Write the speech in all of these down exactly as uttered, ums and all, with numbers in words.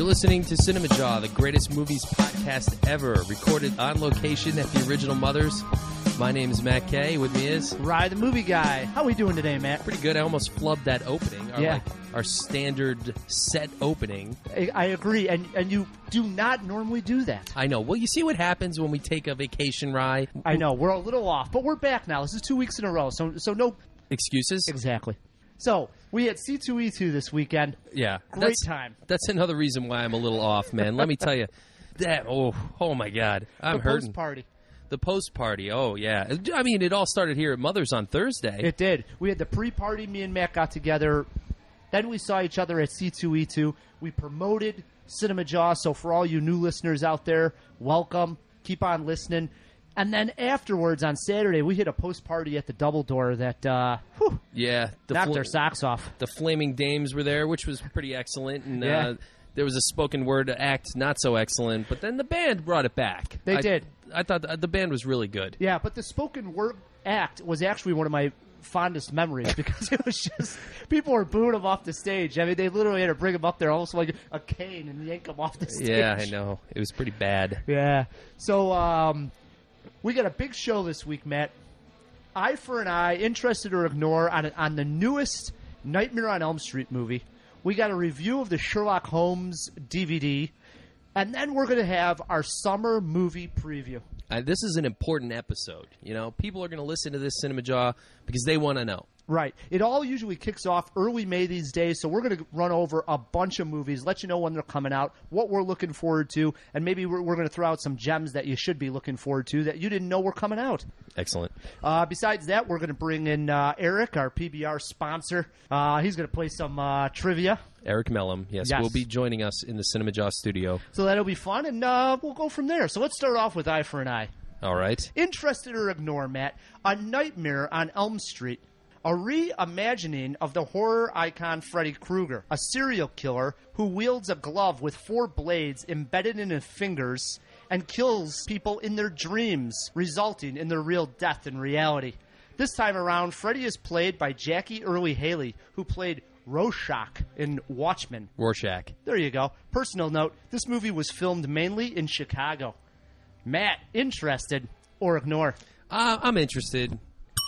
listening to Cinema Jaw, the greatest movies podcast ever, recorded on location at the Original Mothers. My name is Matt Kay. With me is Rye, the movie guy. How we doing today, Matt? Pretty good. I almost flubbed that opening. Our, Yeah. like, our standard set opening. I, I agree, and and you do not normally do that. I know. Well, you see what happens when we take a vacation, Rye? I know we're a little off, but we're back now. This is two weeks in a row, so so no Excuses? exactly. So we had C two E two this weekend. Yeah. Great that's, time. That's another reason why I'm a little off, man. Let me tell you. That, oh, oh my God. I'm the hurting. post party. The post party, oh yeah. I mean, it all started here at Mother's on Thursday. It did. We had the pre-party. Me and Matt got together. Then we saw each other at C two E two. We promoted Cinema Jaw. So for all you new listeners out there, welcome. Keep on listening. And then afterwards on Saturday, we hit a post-party at the Double Door that uh, whew, yeah, the knocked fl- their socks off. The Flaming Dames were there, which was pretty excellent. And Yeah. uh, there was a spoken word act, not so excellent. But then the band brought it back. They I, did. I thought the, the band was really good. Yeah, but the spoken word act was actually one of my fondest memories because it was just people were booing him off the stage. I mean, they literally had to bring him up there almost like a cane and yank him off the stage. Yeah, I know. It was pretty bad. Yeah. So um, we got a big show this week, Matt. Eye for an Eye, Interested or Ignore, on, on the newest Nightmare on Elm Street movie. We got a review of the Sherlock Holmes D V D. And then we're going to have our summer movie preview. Uh, this is an important episode. You know, people are going to listen to this Cinema Jaw because they want to know. Right. It all usually kicks off early May these days, so we're going to run over a bunch of movies, let you know when they're coming out, what we're looking forward to, and maybe we're, we're going to throw out some gems that you should be looking forward to that you didn't know were coming out. Excellent. Uh, besides that, we're going to bring in uh, Eric, our P B R sponsor. Uh, he's going to play some uh, trivia. Eric Mellum, yes, Yes. will be joining us in the Cinema Jaw studio. So that'll be fun, and uh, we'll go from there. So let's start off with Eye for an Eye. All right. Interested or Ignore, Matt. A Nightmare on Elm Street. A reimagining of the horror icon Freddy Krueger, a serial killer who wields a glove with four blades embedded in his fingers and kills people in their dreams, resulting in their real death in reality. This time around, Freddy is played by Jackie Earle Haley, who played Rorschach in Watchmen. Rorschach. There you go. Personal note, this movie was filmed mainly in Chicago. Matt, interested or ignore? Uh, I'm interested.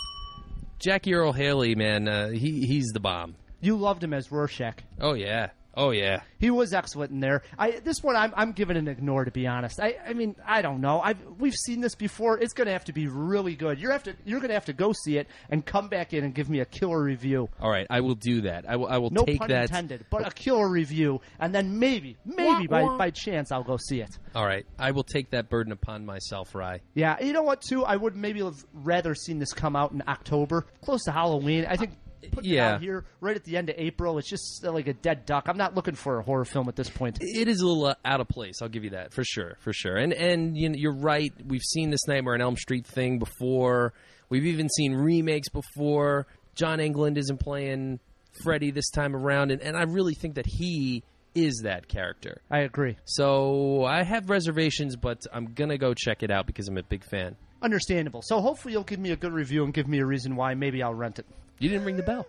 Jackie Earle Haley, man, uh, he he's the bomb. You loved him as Rorschach. Oh, yeah. Oh, yeah. He was excellent in there. I, this one, I'm, I'm giving an ignore, to be honest. I, I mean, I don't know. I've, we've seen this before. It's going to have to be really good. You're have to, you're going to have to go see it and come back in and give me a killer review. All right, I will do that. I will, I will No take pun that. intended, but a killer review, and then maybe, maybe by, by chance, I'll go see it. All right, I will take that burden upon myself, Rye. Yeah, you know what, too? I would maybe have rather seen this come out in October, close to Halloween. I think putting yeah. it out here right at the end of April, it's just like a dead duck. I'm not looking for a horror film at this point. It is a little uh, out of place. I'll give you that for sure, for sure. And and you know, you're right. We've seen this Nightmare on Elm Street thing before. We've even seen remakes before. John Englund isn't playing Freddy this time around, and, and I really think that he is that character. I agree. So I have reservations, but I'm gonna go check it out because I'm a big fan. Understandable. So hopefully you'll give me a good review and give me a reason why maybe I'll rent it. You didn't ring the bell.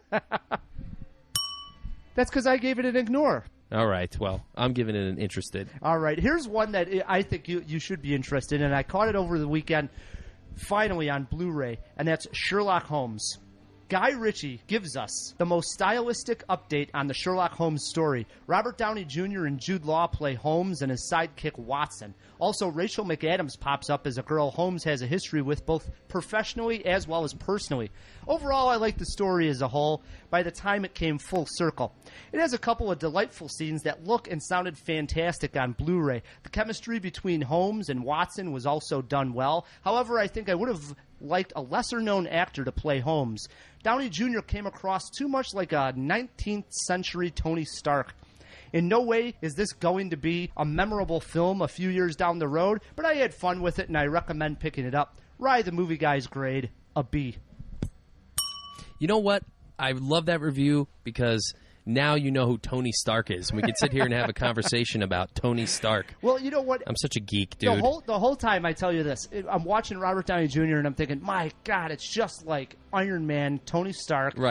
That's because I gave it an ignore. All right. Well, I'm giving it an interested. All right. Here's one that I think you, you should be interested in, and I caught it over the weekend, finally on Blu-ray, and that's Sherlock Holmes. Guy Ritchie gives us the most stylistic update on the Sherlock Holmes story. Robert Downey Junior and Jude Law play Holmes and his sidekick Watson. Also, Rachel McAdams pops up as a girl Holmes has a history with both professionally as well as personally. Overall, I like the story as a whole by the time it came full circle. It has a couple of delightful scenes that look and sounded fantastic on Blu-ray. The chemistry between Holmes and Watson was also done well. However, I think I would have liked a lesser-known actor to play Holmes. Downey Junior came across too much like a nineteenth century Tony Stark. In no way is this going to be a memorable film a few years down the road, but I had fun with it and I recommend picking it up. Rye the Movie Guy's grade, a B. You know what? I love that review because now you know who Tony Stark is. We can sit here and have a conversation about Tony Stark. Well, you know what? I'm such a geek, dude. The whole the whole time I tell you this, I'm watching Robert Downey Junior and I'm thinking, my God, it's just like Iron Man, Tony Stark. Right.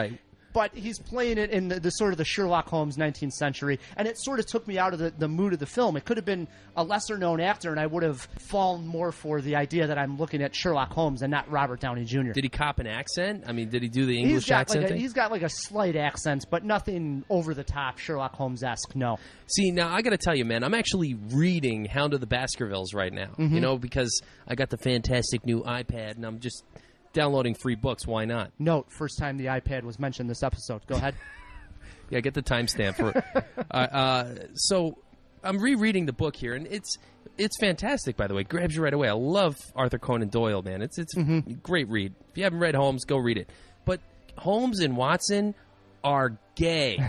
but he's playing it in the, the sort of the Sherlock Holmes nineteenth century, and it sort of took me out of the, the mood of the film. It could have been a lesser-known actor, and I would have fallen more for the idea that I'm looking at Sherlock Holmes and not Robert Downey Junior Did he cop an accent? I mean, did he do the English he's got accent like a, thing? He's got like a slight accent, but nothing over-the-top Sherlock Holmes-esque, no. See, now I got to tell you, man, I'm actually reading Hound of the Baskervilles right now, Mm-hmm. you know, because I got the fantastic new iPad, and I'm just downloading free books. Why not? Note, first time the iPad was mentioned this episode. Go ahead. Yeah, get the timestamp for it. uh, uh, so I'm rereading the book here, and it's it's fantastic, by the way. It grabs you right away. I love Arthur Conan Doyle, man. It's it's Mm-hmm. a great read. If you haven't read Holmes, go read it. But Holmes and Watson are gay.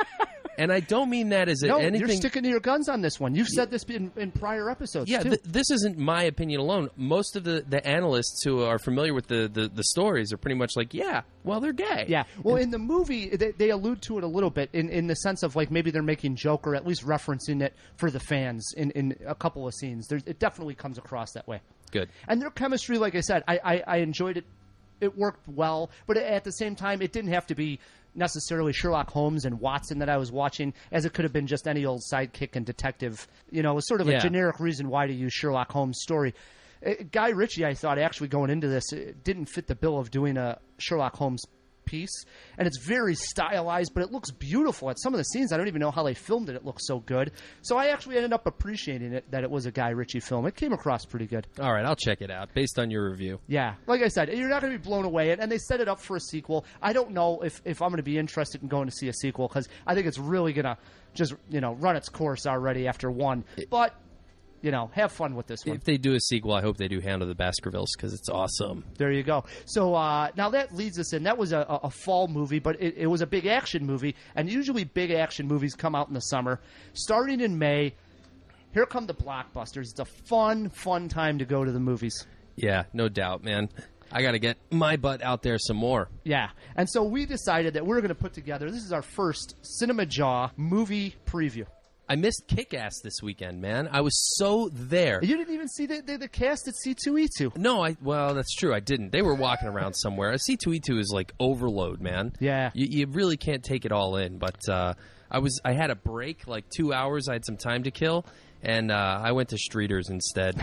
And I don't mean that as a, No, anything. you're sticking to your guns on this one. You've said this in, in prior episodes, Yeah, too. th- this isn't my opinion alone. Most of the, the analysts who are familiar with the, the, the stories are pretty much like, yeah, well, they're gay. Yeah. Well, in the movie, they, they allude to it a little bit in, in the sense of like maybe they're making joke or at least referencing it for the fans in, in a couple of scenes. There's, it definitely comes across that way. Good. And their chemistry, like I said, I, I, I enjoyed it. It worked well, but at the same time, it didn't have to be necessarily Sherlock Holmes and Watson that I was watching, as it could have been just any old sidekick and detective. You know, it was sort of Yeah. a generic reason why to use Sherlock Holmes' story. Uh, Guy Ritchie, I thought, actually going into this, it didn't fit the bill of doing a Sherlock Holmes piece, and it's very stylized, but it looks beautiful. At some of the scenes, I don't even know how they filmed it. It looks so good. So I actually ended up appreciating it, that it was a Guy Ritchie film. It came across pretty good. All right, I'll check it out based on your review. Yeah, like I said, you're not going to be blown away, and, and they set it up for a sequel. I don't know if, if I'm going to be interested in going to see a sequel, because I think it's really going to just, you know, run its course already after one. But, you know, have fun with this one. If they do a sequel, I hope they do Hound of the Baskervilles because it's awesome. There you go. So uh, now that leads us in. That was a, a a fall movie, but it, it was a big action movie, and usually big action movies come out in the summer. Starting in May, here come the blockbusters. It's a fun, fun time to go to the movies. Yeah, no doubt, man. I got to get my butt out there some more. Yeah. And so we decided that we're going to put together, this is our first Cinema Jaw movie preview. I missed Kick-Ass this weekend, man. I was so there. You didn't even see the, the, the cast at C two E two. No, I well, that's true. I didn't. They were walking around somewhere. C two E two is like overload, man. Yeah. You, you really can't take it all in. But uh, I was I had a break, like two hours. I had some time to kill, and uh, I went to Streeters instead.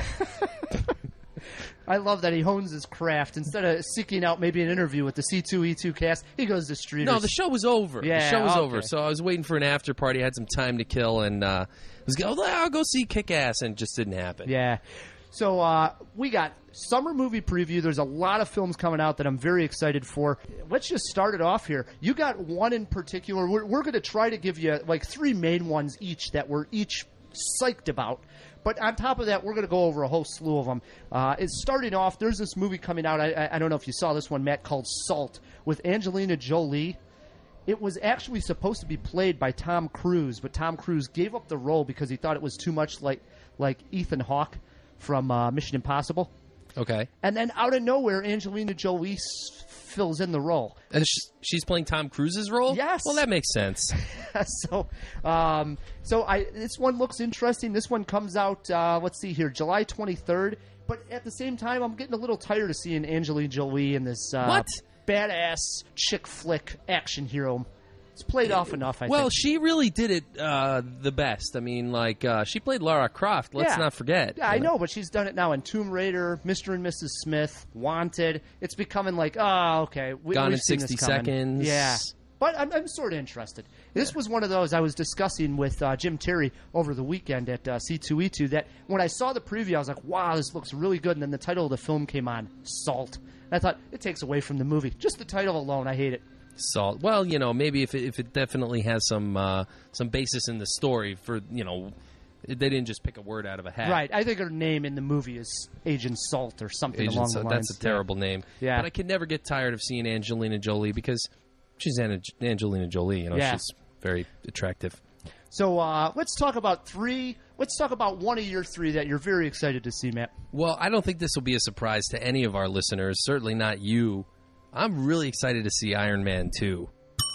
I love that he hones his craft. Instead of seeking out maybe an interview with the C two E two cast, he goes to Streeters. No, the show was over. Yeah, the show was okay. over. So I was waiting for an after party. I had some time to kill, and uh, was go, oh, I'll go see Kick-Ass, and it just didn't happen. Yeah. So uh, we got summer movie preview. There's a lot of films coming out that I'm very excited for. Let's just start it off here. You got one in particular. We're, we're going to try to give you like three main ones each that we're each psyched about. But on top of that, we're going to go over a whole slew of them. Uh, it's starting off, there's this movie coming out. I, I, I don't know if you saw this one, Matt, called Salt with Angelina Jolie. It was actually supposed to be played by Tom Cruise, but Tom Cruise gave up the role because he thought it was too much like, like Ethan Hawke from uh, Mission Impossible. Okay. And then out of nowhere, Angelina Jolie s- fills in the role. And sh- she's playing Tom Cruise's role? Yes. Well, that makes sense. so, um, so I this one looks interesting. This one comes out. Uh, let's see here, July twenty-third. But at the same time, I'm getting a little tired of seeing Angelina Jolie in this uh, What? badass chick flick action hero. It's played off enough, I Well, think. she really did it uh, the best. I mean, like, uh, she played Lara Croft. Let's Yeah. not forget. Yeah, I know, but she's done it now in Tomb Raider, Mister and Missus Smith, Wanted. It's becoming like, oh, okay. We, Gone we've in seen this sixty coming. seconds. Yeah. But I'm, I'm sort of interested. This was one of those I was discussing with uh, Jim Terry over the weekend at uh, C two E two that when I saw the preview, I was like, wow, this looks really good. And then the title of the film came on, Salt. And I thought, it takes away from the movie. Just the title alone, I hate it. Salt. Well, you know, maybe if it, if it definitely has some uh, some basis in the story for, you know, they didn't just pick a word out of a hat. Right. I think her name in the movie is Agent Salt or something Agent along Salt. the lines. That's a terrible name. Yeah. But I can never get tired of seeing Angelina Jolie because she's An- Angelina Jolie. You know, Yeah. she's very attractive. So uh, let's talk about three. Let's talk about one of your three that you're very excited to see, Matt. Well, I don't think this will be a surprise to any of our listeners, certainly not you. I'm really excited to see Iron Man two.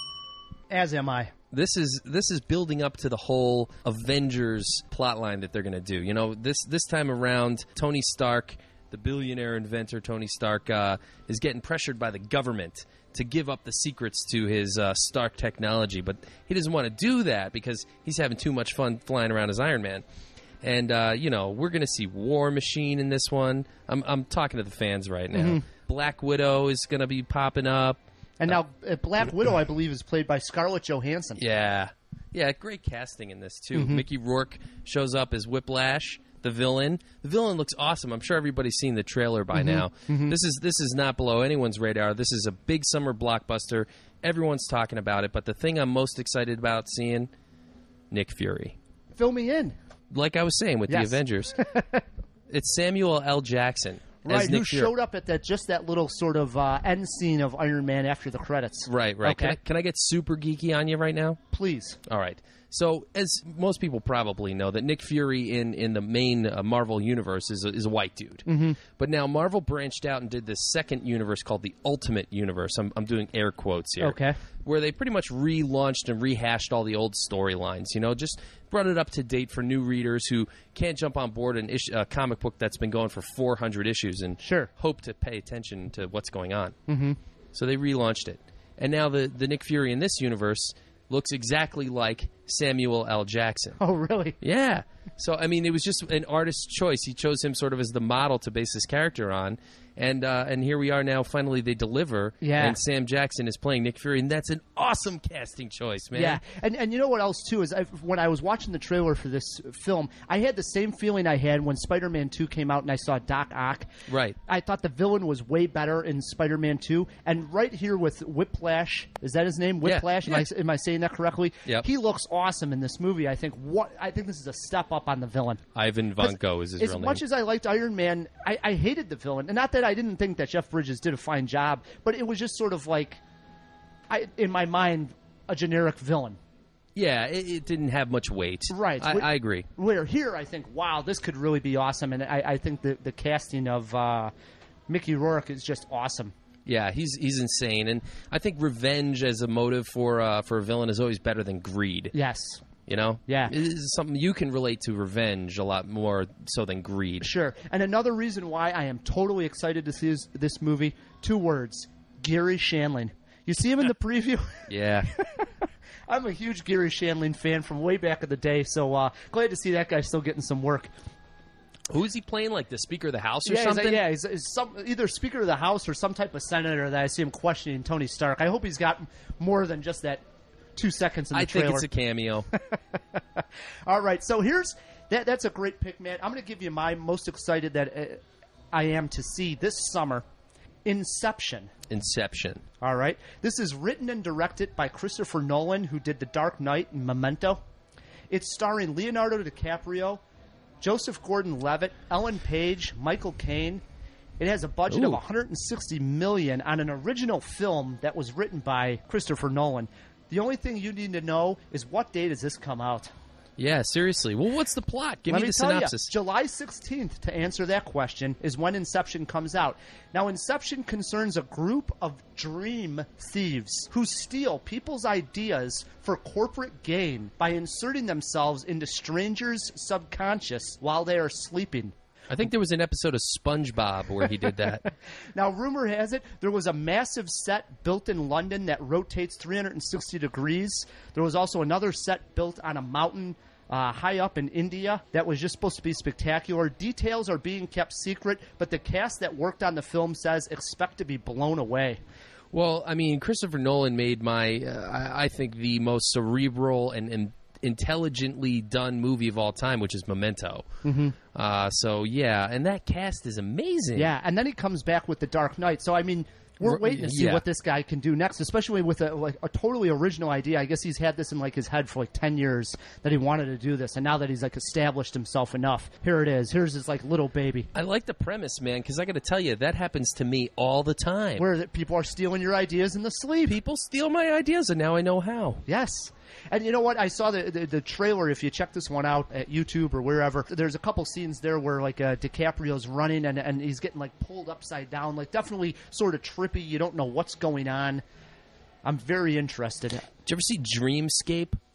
As am I. This is this is building up to the whole Avengers plotline that they're going to do. You know, this this time around, Tony Stark the billionaire inventor Tony Stark uh, is getting pressured by the government to give up the secrets to his uh, Stark technology, but he doesn't want to do that because he's having too much fun flying around as Iron Man. And, uh, you know, we're going to see War Machine in this one. I'm, I'm talking to the fans right now. Mm-hmm. Black Widow is going to be popping up. And now uh, Black Widow, I believe, is played by Scarlett Johansson. Yeah. Yeah, great casting in this, too. Mm-hmm. Mickey Rourke shows up as Whiplash, the villain. The villain looks awesome. I'm sure everybody's seen the trailer by Mm-hmm. now. Mm-hmm. This is this is not below anyone's radar. This is a big summer blockbuster. Everyone's talking about it, but the thing I'm most excited about seeing, Nick Fury. Fill me in. Like I was saying with Yes. the Avengers. It's Samuel L. Jackson. Right, as Nick who Fury. showed up at that just that little sort of uh, end scene of Iron Man after the credits. Right, right. Okay. Can I, can I get super geeky on you right now? Please. All right. So, as most people probably know, that Nick Fury in, in the main uh, Marvel universe is a, is a white dude. Mm-hmm. But now Marvel branched out and did this second universe called the Ultimate Universe. I'm, I'm doing air quotes here. Okay. Where they pretty much relaunched and rehashed all the old storylines. You know, just brought it up to date for new readers who can't jump on board an ish, a comic book that's been going for four hundred issues and Sure. hope to pay attention to what's going on. Mm-hmm. So they relaunched it. And now the, the Nick Fury in this universe looks exactly like Samuel L. Jackson. Oh, really? Yeah. So, I mean, it was just an artist's choice. He chose him sort of as the model to base his character on. And uh, and here we are now. Finally, they deliver. Yeah. And Sam Jackson is playing Nick Fury. And that's an awesome casting choice, man. Yeah, and and you know what else too is I, when I was watching the trailer for this film, I had the same feeling I had when Spider-Man two came out and I saw Doc Ock. Right. I thought the villain was way better in Spider-Man two, and right here with Whiplash, is that his name? Whiplash? Yeah, Am, yeah. I, am I saying that correctly? Yep. He looks awesome in this movie. I think what I think this is a step up on the villain. Ivan Van Gogh is his As real much name. as I liked Iron Man, I, I hated the villain, and not that I didn't think that Jeff Bridges did a fine job, but it was just sort of like, I in my mind, a generic villain. Yeah, it, it didn't have much weight. Right. I, Wh- I agree. Where here, I think, wow, this could really be awesome, and I, I think the the casting of uh, Mickey Rourke is just awesome. Yeah, he's he's insane. And I think revenge as a motive for uh, for a villain is always better than greed. Yes, You know? Yeah. It is something you can relate to revenge a lot more so than greed. sure. And another reason why I am totally excited to see this, this movie, two words, Gary Shandling. You see him in the preview? Yeah. I'm a huge Gary Shandling fan from way back in the day, so uh, glad to see that guy still getting some work. Who is he playing? Like the Speaker of the House or Yeah, he's, something? yeah, he's, he's some, either Speaker of the House or some type of senator that I see him questioning Tony Stark. I hope he's got more than just that two seconds in the I trailer. think it's a cameo. All right, so here's that. That's a great pick, man. I'm going to give you my most excited that uh, I am to see this summer. Inception. Inception. All right, this is written and directed by Christopher Nolan, who did The Dark Knight and Memento. It's starring Leonardo DiCaprio, Joseph Gordon-Levitt, Ellen Page, Michael Caine. It has a budget of Ooh. one hundred sixty million dollars on an original film that was written by Christopher Nolan. The only thing you need to know is what day does this come out? Yeah, seriously. Well, what's the plot? Give Let me me the tell synopsis. you, July sixteenth, to answer that question, is when Inception comes out. Now, Inception concerns a group of dream thieves who steal people's ideas for corporate gain by inserting themselves into strangers' subconscious while they are sleeping. I think there was an episode of SpongeBob where he did that. Now, rumor has it there was a massive set built in London that rotates three hundred sixty degrees. There was also another set built on a mountain uh, high up in India that was just supposed to be spectacular. Details are being kept secret, but the cast that worked on the film says expect to be blown away. Well, I mean, Christopher Nolan made my, uh, I I think, the most cerebral and, and intelligently done movie of all time, which is Memento. Mm-hmm. Uh, so, yeah, and that cast is amazing. Yeah, and then he comes back with The Dark Knight. So, I mean, we're R- waiting to see yeah. what this guy can do next, especially with a, like, a totally original idea. I guess he's had this in like his head for like ten years that he wanted to do this, and now that he's like established himself enough, here it is. Here's his like little baby. I like the premise, man, because I got to tell you, that happens to me all the time. Where that people are stealing your ideas in the sleep. People steal my ideas, and now I know how. Yes. And you know what? I saw the, the the trailer. If you check this one out at YouTube or wherever, there's a couple scenes there where like uh, DiCaprio's running and, and he's getting like pulled upside down, like definitely sort of trippy. You don't know what's going on. I'm very interested. Did you ever see Dreamscape?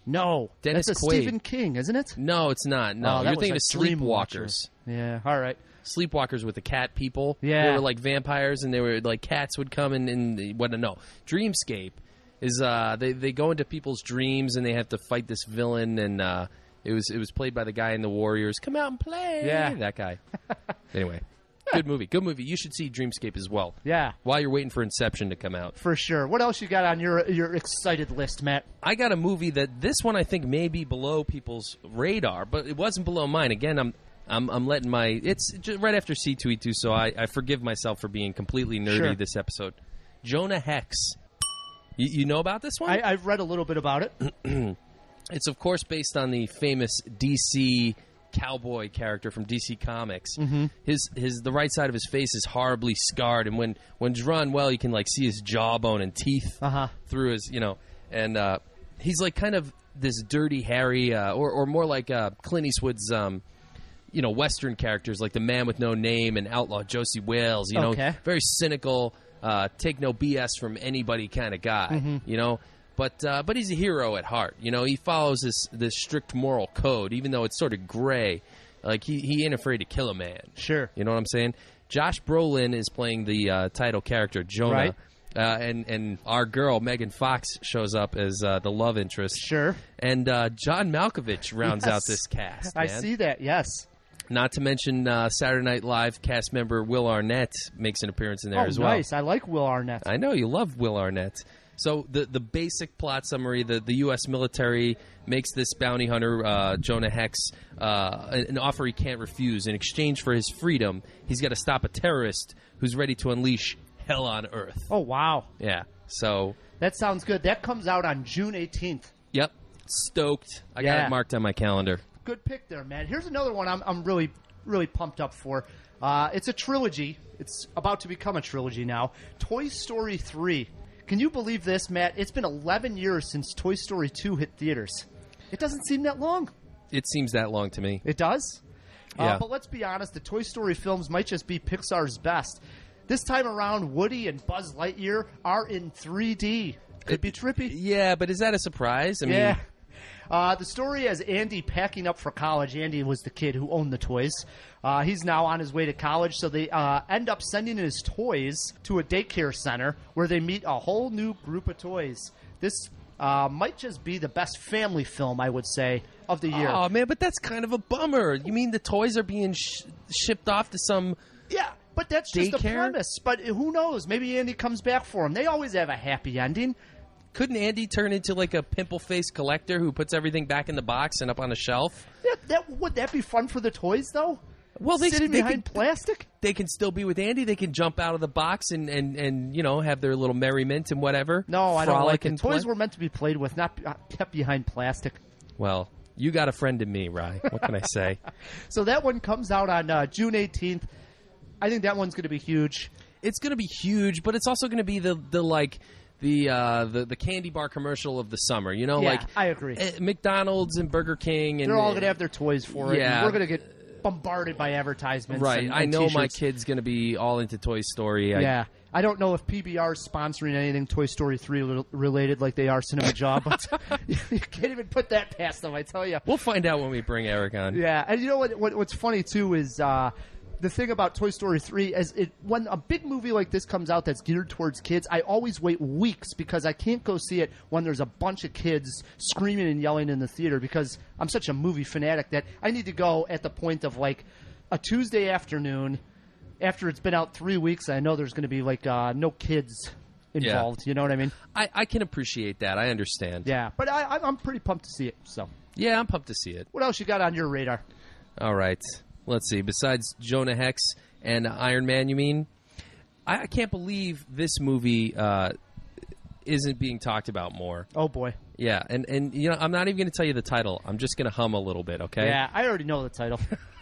No, Dennis that's a Quaid. Stephen King, isn't it? No, it's not. No, Oh, that you're was thinking like of Dreamwatcher. Sleepwalkers. Yeah, all right. Sleepwalkers with the cat people. Yeah. They were like vampires, and they were like cats would come and, and what? No, Dreamscape is uh, they they go into people's dreams and they have to fight this villain, and uh, it was it was played by the guy in the Warriors. Come out and play. Yeah. that guy. Anyway, good movie. Good movie. You should see Dreamscape as well. Yeah, While you're waiting for Inception to come out. for sure. What else you got on your your excited list, Matt? I got a movie that this one I think may be below people's radar, but it wasn't below mine. Again, I'm I'm I'm letting my it's just right after C two E two, so I, I forgive myself for being completely nerdy Sure. this episode. Jonah Hex. You, you know about this one? I, I've read a little bit about it. It's of course based on the famous D C cowboy character from D C Comics. Mm-hmm. His his the right side of his face is horribly scarred, and when when drawn well, you can like see his jawbone and teeth Uh-huh. through his you know, and uh, he's like kind of this dirty Harry, uh, or or more like uh, Clint Eastwood's. Um, you know, Western characters like the Man with No Name and Outlaw Josie Wales, you know, Okay. very cynical, uh, take no B S from anybody kind of guy, Mm-hmm. you know. But uh, but he's a hero at heart, you know. He follows this this strict moral code, even though it's sort of gray. Like he he ain't afraid to kill a man. Sure. You know what I'm saying? Josh Brolin is playing the uh, title character Jonah, Right. uh, and and our girl Megan Fox shows up as uh, the love interest. Sure. And uh, John Malkovich rounds Yes. out this cast. I man. see that. Yes. Not to mention uh, Saturday Night Live cast member Will Arnett makes an appearance in there Oh, as well. nice. I like Will Arnett. I know you love Will Arnett. So the the basic plot summary: the, the U S military makes this bounty hunter uh, Jonah Hex uh, an an offer he can't refuse. In exchange for his freedom, he's got to stop a terrorist who's ready to unleash hell on earth. Oh, wow. Yeah. So, That sounds good. That comes out on June eighteenth. yep, stoked. I got Yeah. it marked on my calendar. Good pick there, man. Here's another one I'm, I'm really, really pumped up for. Uh, it's a trilogy. It's about to become a trilogy now. Toy Story three. Can you believe this, Matt? It's been eleven years since Toy Story two hit theaters. It doesn't seem that long. It seems that long to me. It does? Yeah. Uh, but let's be honest, the Toy Story films might just be Pixar's best. This time around, Woody and Buzz Lightyear are in three D. Could be trippy. Yeah, but is that a surprise? I mean, Yeah. Uh, the story has Andy packing up for college. Andy was the kid who owned the toys. Uh, he's now on his way to college, so they uh, end up sending his toys to a daycare center where they meet a whole new group of toys. This uh, might just be the best family film, I would say, of the year. Oh man, but that's kind of a bummer. You mean the toys are being sh- shipped off to some? Yeah, but that's just the Daycare? premise. But who knows? Maybe Andy comes back for him. They always have a happy ending. Couldn't Andy turn into like a pimple-faced collector who puts everything back in the box and up on a shelf? Yeah, that, would that be fun for the toys, though? Well, they Sitting they behind can, plastic? they can still be with Andy. They can jump out of the box and, and, and you know have their little merriment and whatever. No, I don't Frolic like it. and Toys play. were meant to be played with, not uh, kept behind plastic. Well, you got a friend in me, Rye. What can I say? So that one comes out on uh, June eighteenth. I think that one's going to be huge. It's going to be huge, but it's also going to be the the like. The, uh, the the candy bar commercial of the summer, you know, Yeah, like I agree. eh, McDonald's and Burger King, and They're all going to have their toys for it. Yeah. And we're going to get bombarded by advertisements. right. and- I and know my t-shirts. kid's going to be all into Toy Story. I, Yeah. I don't know if P B R is sponsoring anything Toy Story three rel- related like they are Cinema Jaw, but you can't even put that past them, I tell you. We'll find out when we bring Eric on. Yeah, and you know what, what what's funny too is uh, the thing about Toy Story three is it when a big movie like this comes out that's geared towards kids, I always wait weeks because I can't go see it when there's a bunch of kids screaming and yelling in the theater because I'm such a movie fanatic that I need to go at the point of like a Tuesday afternoon after it's been out three weeks. I know there's going to be like uh, no kids involved. You know what I mean? I, I can appreciate that. I understand. Yeah, but I, I- I'm pretty pumped to see it. So, Yeah, I'm pumped to see it. what else you got on your radar? All right. Let's see. Besides Jonah Hex and Iron Man, you mean? I, I can't believe this movie uh, isn't being talked about more. Oh boy. Yeah, and, and you know, I'm not even going to tell you the title. I'm just going to hum a little bit, okay? Yeah, I already know the title.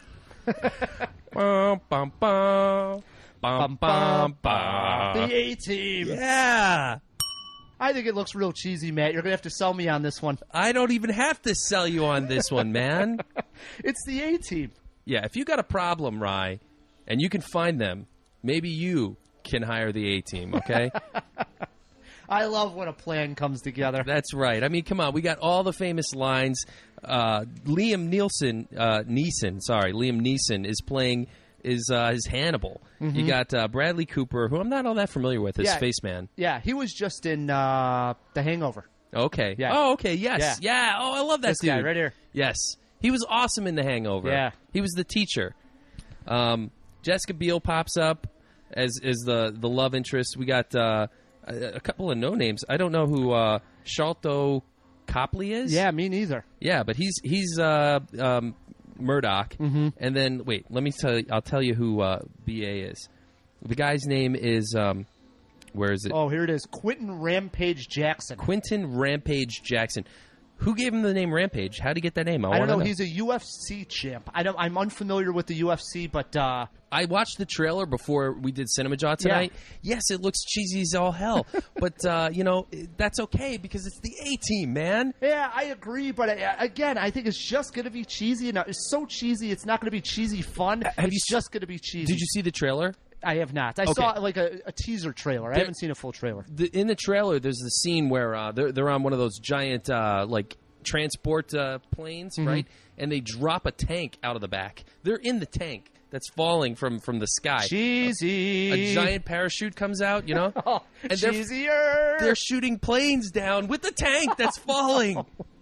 Bum, bum, bum. Bum, bum, bum. The A-Team. Yeah. I think it looks real cheesy, Matt. You're going to have to sell me on this one. I don't even have to sell you on this one, man. It's the A-Team. Yeah, if you got a problem, Rye, and you can find them, maybe you can hire the A-Team, okay? I love when a plan comes together. That's right. I mean, come on. We got all the famous lines. Uh, Liam Neeson, uh, Neeson, sorry, Liam Neeson is playing is uh, his Hannibal. Mm-hmm. You got uh, Bradley Cooper, who I'm not all that familiar with, as yeah, Spaceman. Yeah, he was just in uh, The Hangover. Okay. Yeah. Oh, okay. Yes. Yeah. yeah. Oh, I love that this dude. guy right here. Yes. He was awesome in The Hangover. Yeah. He was the teacher. Um, Jessica Biel pops up as as the, the love interest. We got uh, a, a couple of no names. I don't know who uh, Sharlto Copley is. Yeah, me neither. Yeah, but he's he's uh, um, Murdoch. Mm-hmm. And then wait, let me tell you. I'll tell you who uh, B A is. The guy's name is. Um, where is it? Oh, here it is. Quentin Rampage Jackson. Quentin Rampage Jackson. Who gave him the name Rampage? How did he get that name? I, I don't know. know. He's a U F C champ. I don't, I'm unfamiliar with the U F C, but uh, I watched the trailer before we did Cinema Jaw tonight. Yeah. Yes, it looks cheesy as all hell, but uh, you know that's okay because it's the A-Team, man. Yeah, I agree, but uh, again, I think it's just going to be cheesy. And it's so cheesy, it's not going to be cheesy fun. Have it's you just going to be cheesy. Did you see the trailer? I have not. I okay. saw like a, a teaser trailer. I there, haven't seen a full trailer. The, in the trailer, there's the scene where uh, they're they're on one of those giant uh, like. transport uh, planes, mm-hmm. right? And they drop a tank out of the back. They're in the tank that's falling from, from the sky. Cheesy. A, a giant parachute comes out, you know? oh, and cheesier. They're, they're shooting planes down with the tank that's falling.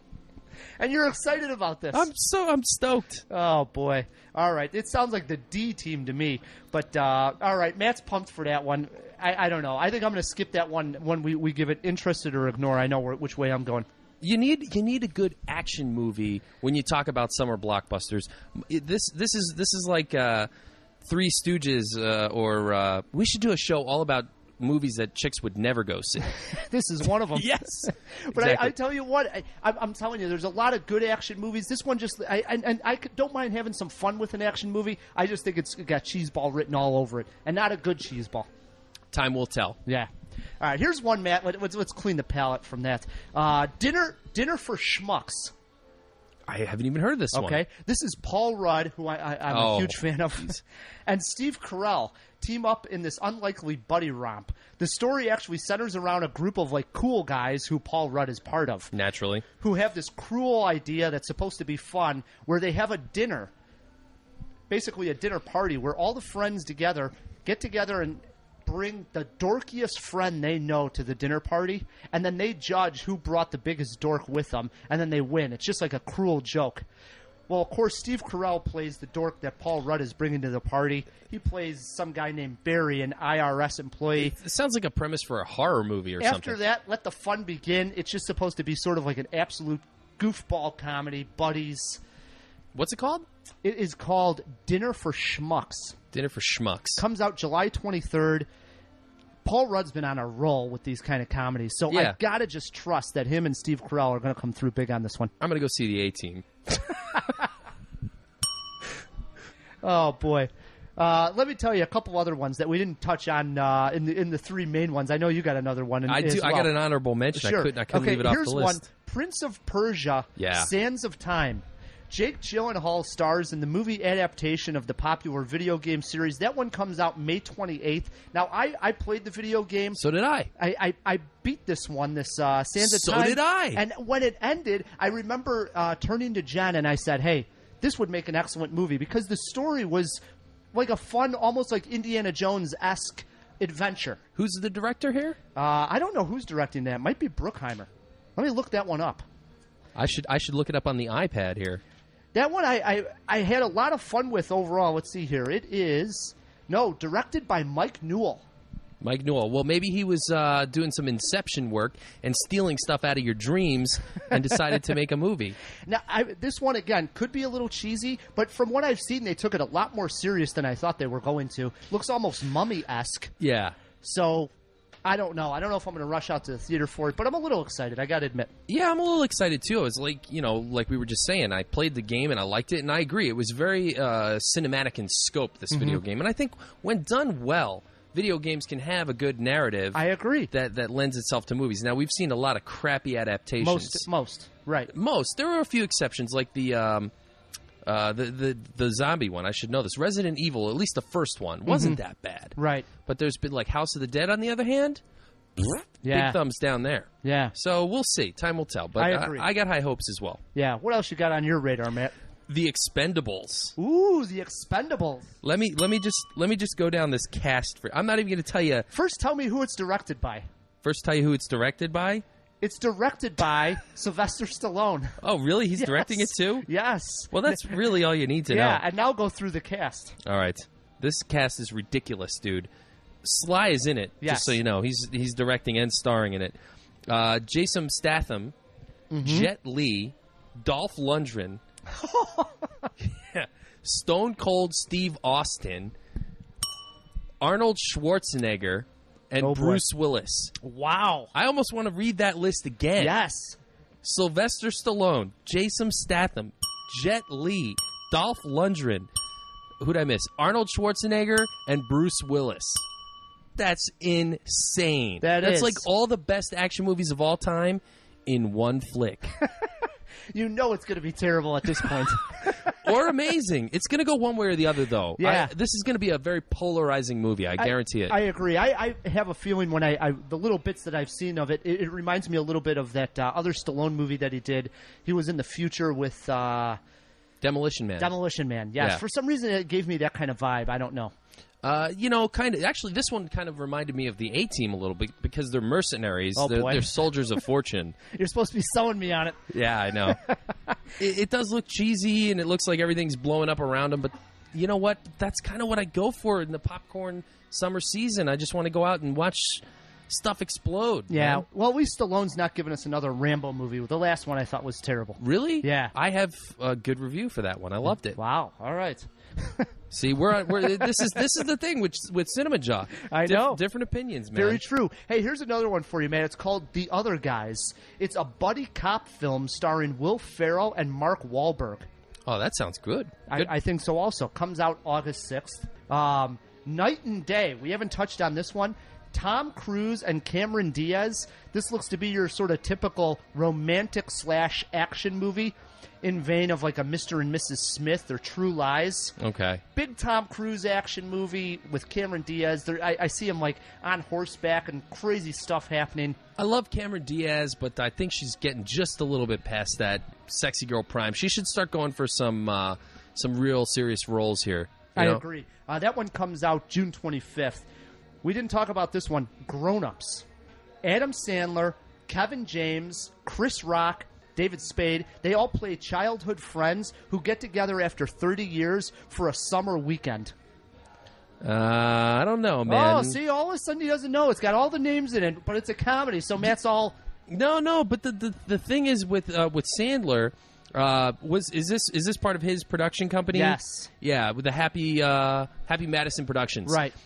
And you're excited about this. I'm so I'm stoked. Oh, boy. All right. It sounds like the D team to me. But, uh, all right, Matt's pumped for that one. I, I don't know. I think I'm going to skip that one when we, we give it interested or ignore. I know where, which way I'm going. You need you need a good action movie when you talk about summer blockbusters. This this is this is like uh, Three Stooges, uh, or uh, we should do a show all about movies that chicks would never go see. This is one of them. Yes, but exactly. I, I tell you what, I, I'm telling you, there's a lot of good action movies. This one just, I, and, and I don't mind having some fun with an action movie. I just think it's got cheeseball written all over it, and not a good cheeseball. Time will tell. Yeah. All right, here's one, Matt. Let's, let's clean the palate from that. Uh, dinner, dinner for schmucks. I haven't even heard of this okay. one. Okay, this is Paul Rudd, who I, I, I'm oh, a huge fan of, geez. and Steve Carell team up in this unlikely buddy romp. The story actually centers around a group of like cool guys who Paul Rudd is part of. Naturally. Who have this cruel idea that's supposed to be fun, where they have a dinner, basically a dinner party, where all the friends together get together and bring the dorkiest friend they know to the dinner party, and then they judge who brought the biggest dork with them, and then they win. It's just like a cruel joke. Well, of course, Steve Carell plays the dork that Paul Rudd is bringing to the party. He plays some guy named Barry, an I R S employee. It sounds like a premise for a horror movie or After something. After that, let the fun begin. It's just supposed to be sort of like an absolute goofball comedy, buddies. What's it called? It is called Dinner for Schmucks. Dinner for Schmucks. Comes out July twenty-third. Paul Rudd's been on a roll with these kind of comedies, so yeah. I've got to just trust that him and Steve Carell are going to come through big on this one. I'm going to go see the A-Team. Oh, boy. Uh, let me tell you a couple other ones that we didn't touch on uh, in the in the three main ones. I know you got another one. In, I do. well. I got an honorable mention. Sure. I couldn't, I couldn't okay, leave it off here's the list. One, Prince of Persia, yeah. Sands of Time. Jake Gyllenhaal stars in the movie adaptation of the popular video game series. That one comes out May twenty-eighth. Now, I, I played the video game. So did I. I, I, I beat this one, this uh, Sands of so Time. So did I. And when it ended, I remember uh, turning to Jen and I said, hey, this would make an excellent movie because the story was like a fun, almost like Indiana Jones-esque adventure. Who's the director here? Uh, I don't know who's directing that. It might be Bruckheimer. Let me look that one up. I should I should look it up on the iPad here. That one I, I, I had a lot of fun with overall. Let's see here. It is, no, directed by Mike Newell. Mike Newell. Well, maybe he was uh, doing some Inception work and stealing stuff out of your dreams and decided to make a movie. Now, I, this one, again, could be a little cheesy, but from what I've seen, they took it a lot more serious than I thought they were going to. Looks almost Mummy-esque. Yeah. So, I don't know. I don't know if I'm going to rush out to the theater for it, but I'm a little excited, I got to admit. Yeah, I'm a little excited, too. It was like, you know, like we were just saying, I played the game and I liked it, and I agree. It was very uh, cinematic in scope, this mm-hmm. video game. And I think when done well, video games can have a good narrative. I agree. That, that lends itself to movies. Now, we've seen a lot of crappy adaptations. Most, most, right. Most. There are a few exceptions, like the... Um, Uh, the, the the zombie one, I should know this. Resident Evil, at least the first one, wasn't mm-hmm. that bad. Right. But there's been like House of the Dead, on the other hand, Yeah. big thumbs down there. Yeah. So we'll see. Time will tell. But I I, agree. I got high hopes as well. Yeah. What else you got on your radar, Matt? The Expendables. Ooh, The Expendables. Let me let me just let me just go down this cast for. I'm not even going to tell you. First, tell me who it's directed by. First, tell you who it's directed by. It's directed by Sylvester Stallone. Oh, really? He's Yes. directing it too? Yes. Well, that's really all you need to yeah, know. and now go through the cast. All right. This cast is ridiculous, dude. Sly is in it, Yes. just so you know. He's he's directing and starring in it. Uh, Jason Statham, Mm-hmm. Jet Li, Dolph Lundgren, yeah, Stone Cold Steve Austin, Arnold Schwarzenegger, and Oh, boy. Bruce Willis. Wow. I almost want to read that list again. Yes. Sylvester Stallone, Jason Statham, Jet Li, Dolph Lundgren. Who'd I miss? Arnold Schwarzenegger and Bruce Willis. That's insane. That That's is. like all the best action movies of all time in one flick. You know it's going to be terrible at this point. Or amazing. It's going to go one way or the other, though. Yeah. I, this is going to be a very polarizing movie. I guarantee it. I agree. I, I have a feeling when I, I the little bits that I've seen of it, it, it reminds me a little bit of that uh, other Stallone movie that he did. He was in the future with uh, Demolition Man. Demolition Man. Yes. Yeah. For some reason, it gave me that kind of vibe. I don't know. Uh, you know, kind of. Actually, this one kind of reminded me of the A-Team a little bit because they're mercenaries. Oh, they're, boy. they're soldiers of fortune. You're supposed to be selling me on it. Yeah, I know. it, it does look cheesy, and it looks like everything's blowing up around them. But you know what? That's kind of what I go for in the popcorn summer season. I just want to go out and watch stuff explode. Yeah. man. Well, at least Stallone's not giving us another Rambo movie. The last one I thought was terrible. Really? Yeah. I have a good review for that one. I loved it. Wow. All right. See, we're, on, we're this is this is the thing with with Cinema Jaw. I Dif- know. different opinions, man. Very true. Hey, here's another one for you, man. It's called The Other Guys. It's a buddy cop film starring Will Ferrell and Mark Wahlberg. Oh, that sounds good. I, Good. I think so also. Comes out August sixth. Um, Night and Day. We haven't touched on this one. Tom Cruise and Cameron Diaz. This looks to be your sort of typical romantic slash action movie in vein of like a Mister and Missus Smith or True Lies. Okay. Big Tom Cruise action movie with Cameron Diaz. There, I, I see him like on horseback and crazy stuff happening. I love Cameron Diaz, but I think she's getting just a little bit past that sexy girl prime. She should start going for some uh, some real serious roles here. you I know? agree. Uh, that one comes out June twenty-fifth. We didn't talk about this one. Grown Ups. Adam Sandler, Kevin James, Chris Rock, David Spade. They all play childhood friends who get together after thirty years for a summer weekend. Uh, I don't know, man. Oh, see, all of a sudden he doesn't know. It's got all the names in it, but it's a comedy, so Matt's all... No, no, but the the, the thing is with uh, with Sandler, uh, was is this is this part of his production company? Yes. Yeah, with the Happy uh, Happy Madison Productions. Right.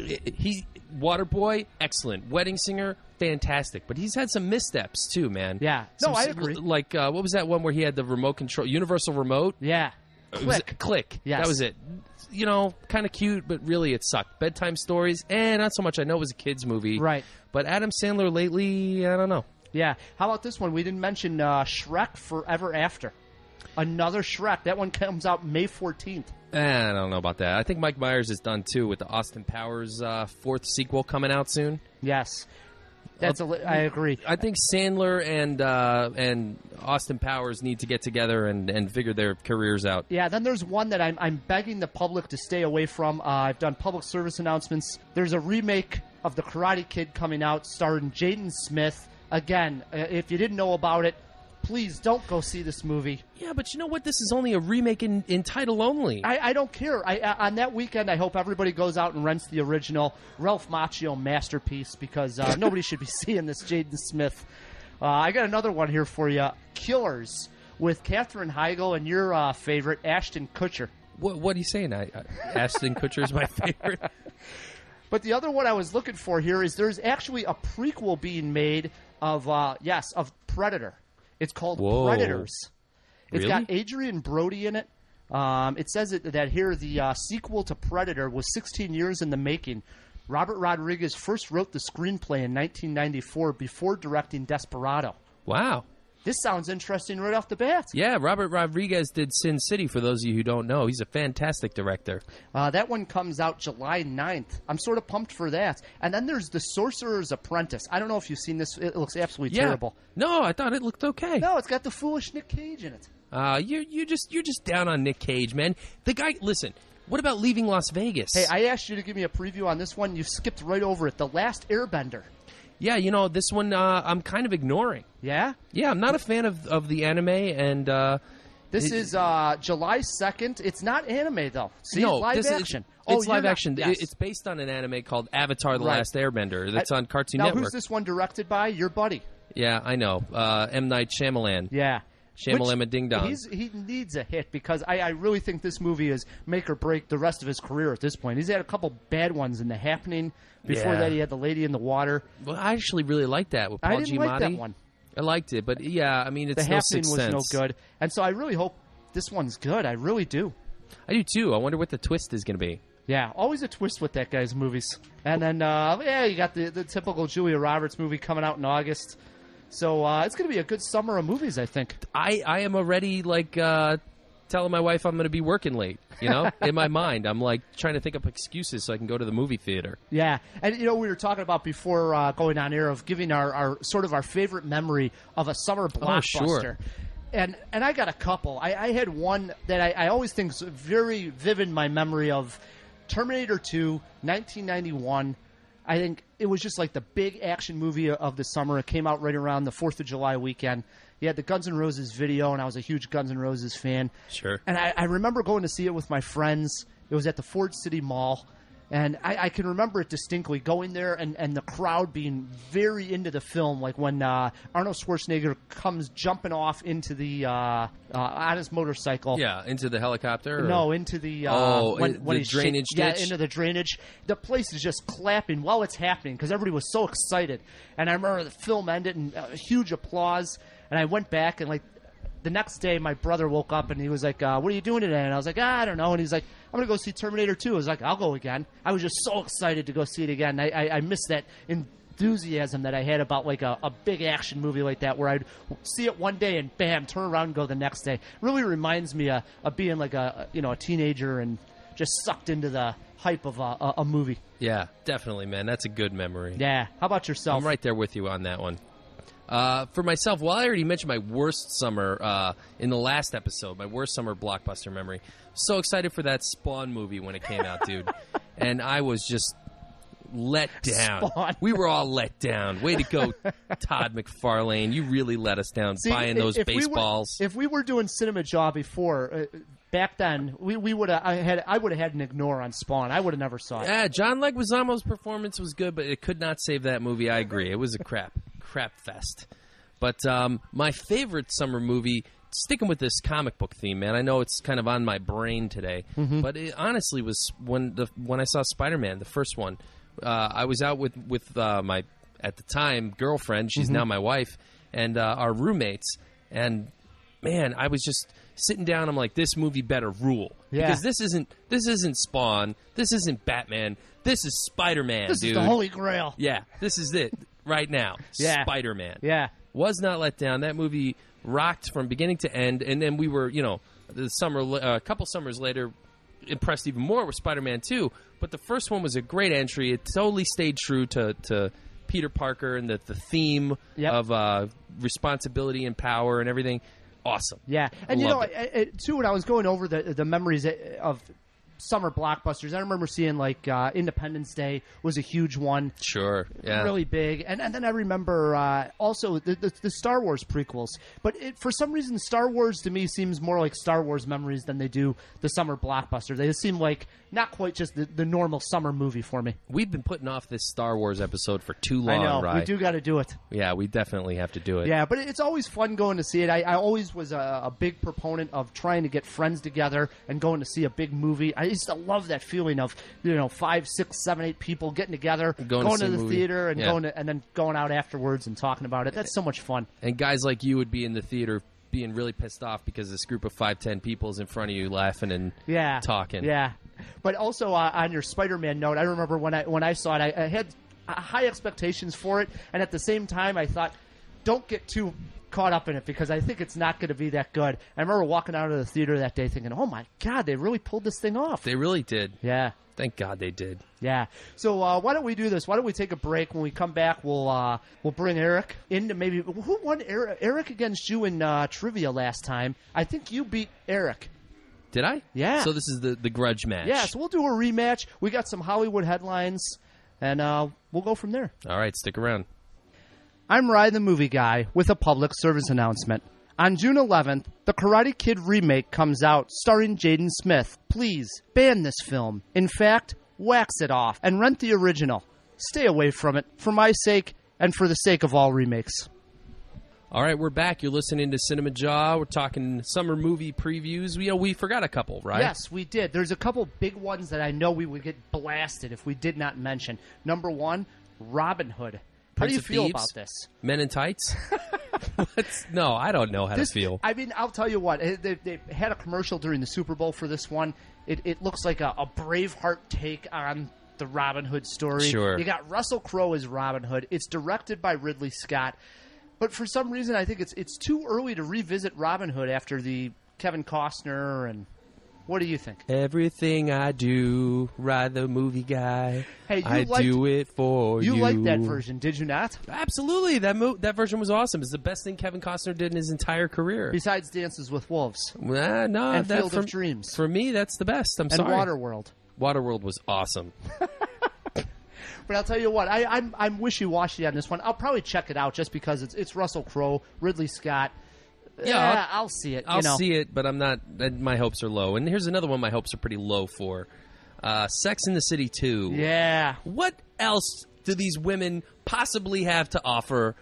He Waterboy, excellent. Wedding Singer, fantastic. But he's had some missteps too, man. Yeah. No, Some- I agree. Like uh, what was that one where he had the remote control, Universal Remote? Yeah. It was- Click. Click. Yes. That was it. You know, kind of cute, but really it sucked. Bedtime Stories, eh, not so much. I know it was a kids movie, Right. But Adam Sandler lately, I don't know. Yeah. How about this one? We didn't mention uh, Shrek Forever After. Another Shrek. That one comes out May fourteenth. Eh, I don't know about that. I think Mike Myers is done too with the Austin Powers uh, fourth sequel coming out soon. Yes. That's a li- I agree. I think Sandler and uh, and Austin Powers need to get together and, and figure their careers out. Yeah, then there's one that I'm, I'm begging the public to stay away from. Uh, I've done public service announcements. There's a remake of The Karate Kid coming out starring Jaden Smith. Again, uh, if you didn't know about it, please don't go see this movie. Yeah, but you know what? This is only a remake in, in title only. I, I don't care. I, I, on that weekend, I hope everybody goes out and rents the original Ralph Macchio masterpiece because uh, nobody should be seeing this Jaden Smith. Uh, I got another one here for you. Killers with Katherine Heigl and your uh, favorite, Ashton Kutcher. What, what are you saying? I, I, Ashton Kutcher is my favorite. But the other one I was looking for here is there's actually a prequel being made of, uh, yes, of Predator. It's called Whoa. Predators. It's Really? got Adrian Brody in it. Um, it says it, that here the uh, sequel to Predator was sixteen years in the making. Robert Rodriguez first wrote the screenplay in nineteen ninety-four before directing Desperado. Wow. this sounds interesting right off the bat. Yeah, Robert Rodriguez did Sin City, for those of you who don't know. He's a fantastic director. Uh, that one comes out July ninth. I'm sort of pumped for that. And then there's The Sorcerer's Apprentice. I don't know if you've seen this. It looks absolutely Yeah. terrible. No, I thought it looked okay. No, it's got the foolish Nick Cage in it. Uh, you you just you're just down on Nick Cage, man. The guy. Listen, what about Leaving Las Vegas? Hey, I asked you to give me a preview on this one. You skipped right over it. The Last Airbender. yeah, you know this one. Uh, I'm kind of ignoring. Yeah? Yeah, I'm not a fan of of the anime, and uh, This it- is uh, July second. It's not anime, though. See, no, live this action. Is, oh, it's you're live not- action. yes. It- It's based on an anime called Avatar: The Right. Last Airbender. That's I- on Cartoon now, Network. who's this one directed by? Your buddy. Yeah, I know. Uh, M. Night Shyamalan. Yeah. Shamalama Which- Ding Dong. He's, he needs a hit because I, I really think this movie is make or break the rest of his career at this point. He's had a couple bad ones in The Happening. Before Yeah. that, he had The Lady in the Water. Well, I actually really liked that with Paul I didn't Giamatti. like that one. I liked it, but yeah, I mean, it's The no Happening Sixth was Sense. no good. And so I really hope this one's good. I really do. I do too. I wonder what the twist is going to be. Yeah, always a twist with that guy's movies. And then, uh, yeah, you got the, the typical Julia Roberts movie coming out in August. So uh, it's going to be a good summer of movies, I think. I, I am already like uh, telling my wife I'm going to be working late. You know, in my mind, I'm like trying to think up excuses so I can go to the movie theater. Yeah, and you know we were talking about before uh, going on air of giving our, our sort of our favorite memory of a summer blockbuster. Oh, sure. And and I got a couple. I, I had one that I, I always think is very vivid in my memory of Terminator two, nineteen ninety-one. I think it was just like the big action movie of the summer. It came out right around the fourth of July weekend. You had the Guns N' Roses video, and I was a huge Guns N' Roses fan. Sure. And I, I remember going to see it with my friends. It was at the Ford City Mall. And I, I can remember it distinctly, going there and, and the crowd being very into the film, like when uh, Arnold Schwarzenegger comes jumping off into the uh, uh, on his motorcycle. Yeah, into the helicopter? Or? No, into the uh, Oh, when, in- when the he's drainage shak- Yeah, ditch? into the drainage. The place is just clapping while it's happening because everybody was so excited. And I remember the film ended and uh, huge applause. And I went back and like the next day, my brother woke up and he was like, uh, "What are you doing today?" And I was like, ah, "I don't know." And he's like, "I'm gonna go see Terminator two." I was like, "I'll go again." I was just so excited to go see it again. I, I, I missed that enthusiasm that I had about like a, a big action movie like that, where I'd see it one day and bam, turn around and go the next day. Really reminds me of, of being like a you know a teenager and just sucked into the hype of a, a, a movie. Yeah, definitely, man. That's a good memory. Yeah. How about yourself? I'm right there with you on that one. Uh, for myself, well, I already mentioned my worst summer uh, in the last episode, my worst summer blockbuster memory. So excited for that Spawn movie when it came out, dude. And I was just let down. Spawn. We were all let down. Way to go, Todd McFarlane. You really let us down See, buying if- those if we were- baseballs. if we were doing Cinema Jaw before, uh, back then, we, we would have I had I would have had an ignore on Spawn. I would have never saw it. Yeah, John Leguizamo's performance was good, but it could not save that movie. I agree. It was a crap, crap fest. But um, my favorite summer movie, sticking with this comic book theme, man. I know it's kind of on my brain today, Mm-hmm. but it honestly was when the when I saw Spider-Man, the first one. Uh, I was out with with uh, my at the time girlfriend. She's Mm-hmm. now my wife, and uh, our roommates. And man, I was just sitting down. I'm like, this movie better rule Yeah. because this isn't this isn't Spawn. This isn't Batman. This is Spider-Man, This dude. is the Holy Grail. Yeah, this is it right now. Yeah. Spider-Man. Yeah. Was not let down. That movie rocked from beginning to end. And then we were, you know, the summer, uh, a couple summers later, impressed even more with Spider-Man two. But the first one was a great entry. It totally stayed true to, to Peter Parker and the, the theme Yep. of uh, responsibility and power and everything. Awesome. Yeah, and you know, Loved I, I, too, when I was going over the the memories of summer blockbusters, I remember seeing like uh, Independence Day was a huge one. Sure. Yeah. Really big, and and then I remember uh, also the, the the Star Wars prequels. But it, for some reason, Star Wars to me seems more like Star Wars memories than they do the summer blockbuster. They just seem like not quite just the, the normal summer movie for me. We've been putting off this Star Wars episode for too long, I know Rye. we do got to do it. Yeah, we definitely have to do it. Yeah, but it's always fun going to see it. I, I always was a, a big proponent of trying to get friends together and going to see a big movie. I used to love that feeling of you know five, six, seven, eight people getting together, Going to see to a the movie. theater, and Yeah. going to, and then going out afterwards and talking about it. That's so much fun. And guys like you would be in the theater being really pissed off because this group of five, ten people is in front of you laughing and Yeah, talking. Yeah, but also uh, on your Spider-Man note, I remember when I when I saw it, I, I had uh, high expectations for it, and at the same time, I thought, don't get too caught up in it because I think it's not going to be that good. I remember walking out of the theater that day thinking, oh, my God, they really pulled this thing off. They really did. Yeah. Thank God they did. Yeah. So uh, why don't we do this? Why don't we take a break? When we come back, we'll uh, we'll bring Eric into maybe. Who won Eric, Eric against you in uh, trivia last time? I think you beat Eric. Did I? Yeah. So this is the, the grudge match. Yeah, so we'll do a rematch. We got some Hollywood headlines, and uh, we'll go from there. All right, stick around. I'm Ryan the Movie Guy with a public service announcement. On June eleventh, the Karate Kid remake comes out starring Jaden Smith. Please, ban this film. In fact, wax it off and rent the original. Stay away from it, for my sake and for the sake of all remakes. All right, we're back. You're listening to Cinema Jaw. We're talking summer movie previews. We, you know, we forgot a couple, right? Yes, we did. There's a couple big ones that I know we would get blasted if we did not mention. Number one, Robin Hood. How Prince do you of feel Thieves? about this? Men in Tights? What's, no, I don't know how This, to feel. I mean, I'll tell you what. eh, They, they had a commercial during the Super Bowl for this one. It, it looks like a, a Braveheart take on the Robin Hood story. Sure. You got Russell Crowe as Robin Hood. It's directed by Ridley Scott. But for some reason, I think it's it's too early to revisit Robin Hood after the Kevin Costner and... What do you think? Everything I do, Ride the Movie Guy. Hey, you I liked- do it for you. You liked that version, did you not? Absolutely. That mo- that version was awesome. It's the best thing Kevin Costner did in his entire career. Besides Dances with Wolves Nah, no, and that Field for, of Dreams For me, that's the best. I'm and sorry. Waterworld. Waterworld was awesome. But I'll tell you what, I, I'm I'm wishy-washy on this one. I'll probably check it out just because it's it's Russell Crowe, Ridley Scott. Yeah, Eh, I'll- I'll see it. I'll you know. see it, but I'm not. uh, My hopes are low. And here's another one my hopes are pretty low for. Uh, Sex in the City two. Yeah. What else do these women possibly have to offer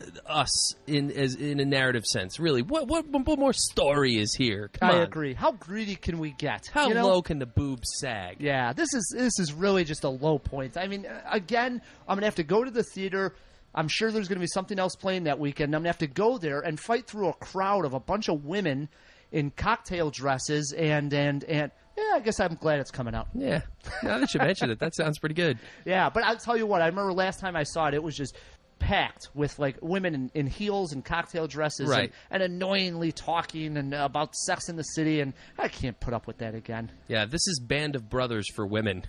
us in as in a narrative sense? Really, what what, what more story is here? Come I on. agree. How greedy can we get? How you know? low can the boobs sag? Yeah, this is this is really just a low point. I mean, uh, again, I'm gonna have to go to the theater. I'm sure there's going to be something else playing that weekend. I'm going to have to go there and fight through a crowd of a bunch of women in cocktail dresses, and and and yeah, I guess I'm glad it's coming out. Yeah. Now that you mention it, that sounds pretty good. Yeah, but I'll tell you what, I remember last time I saw it, it was just packed with like women in, in heels and cocktail dresses, Right. and, and annoyingly talking and uh, about Sex in the City, and I can't put up with that again. Yeah, this is Band of Brothers for women.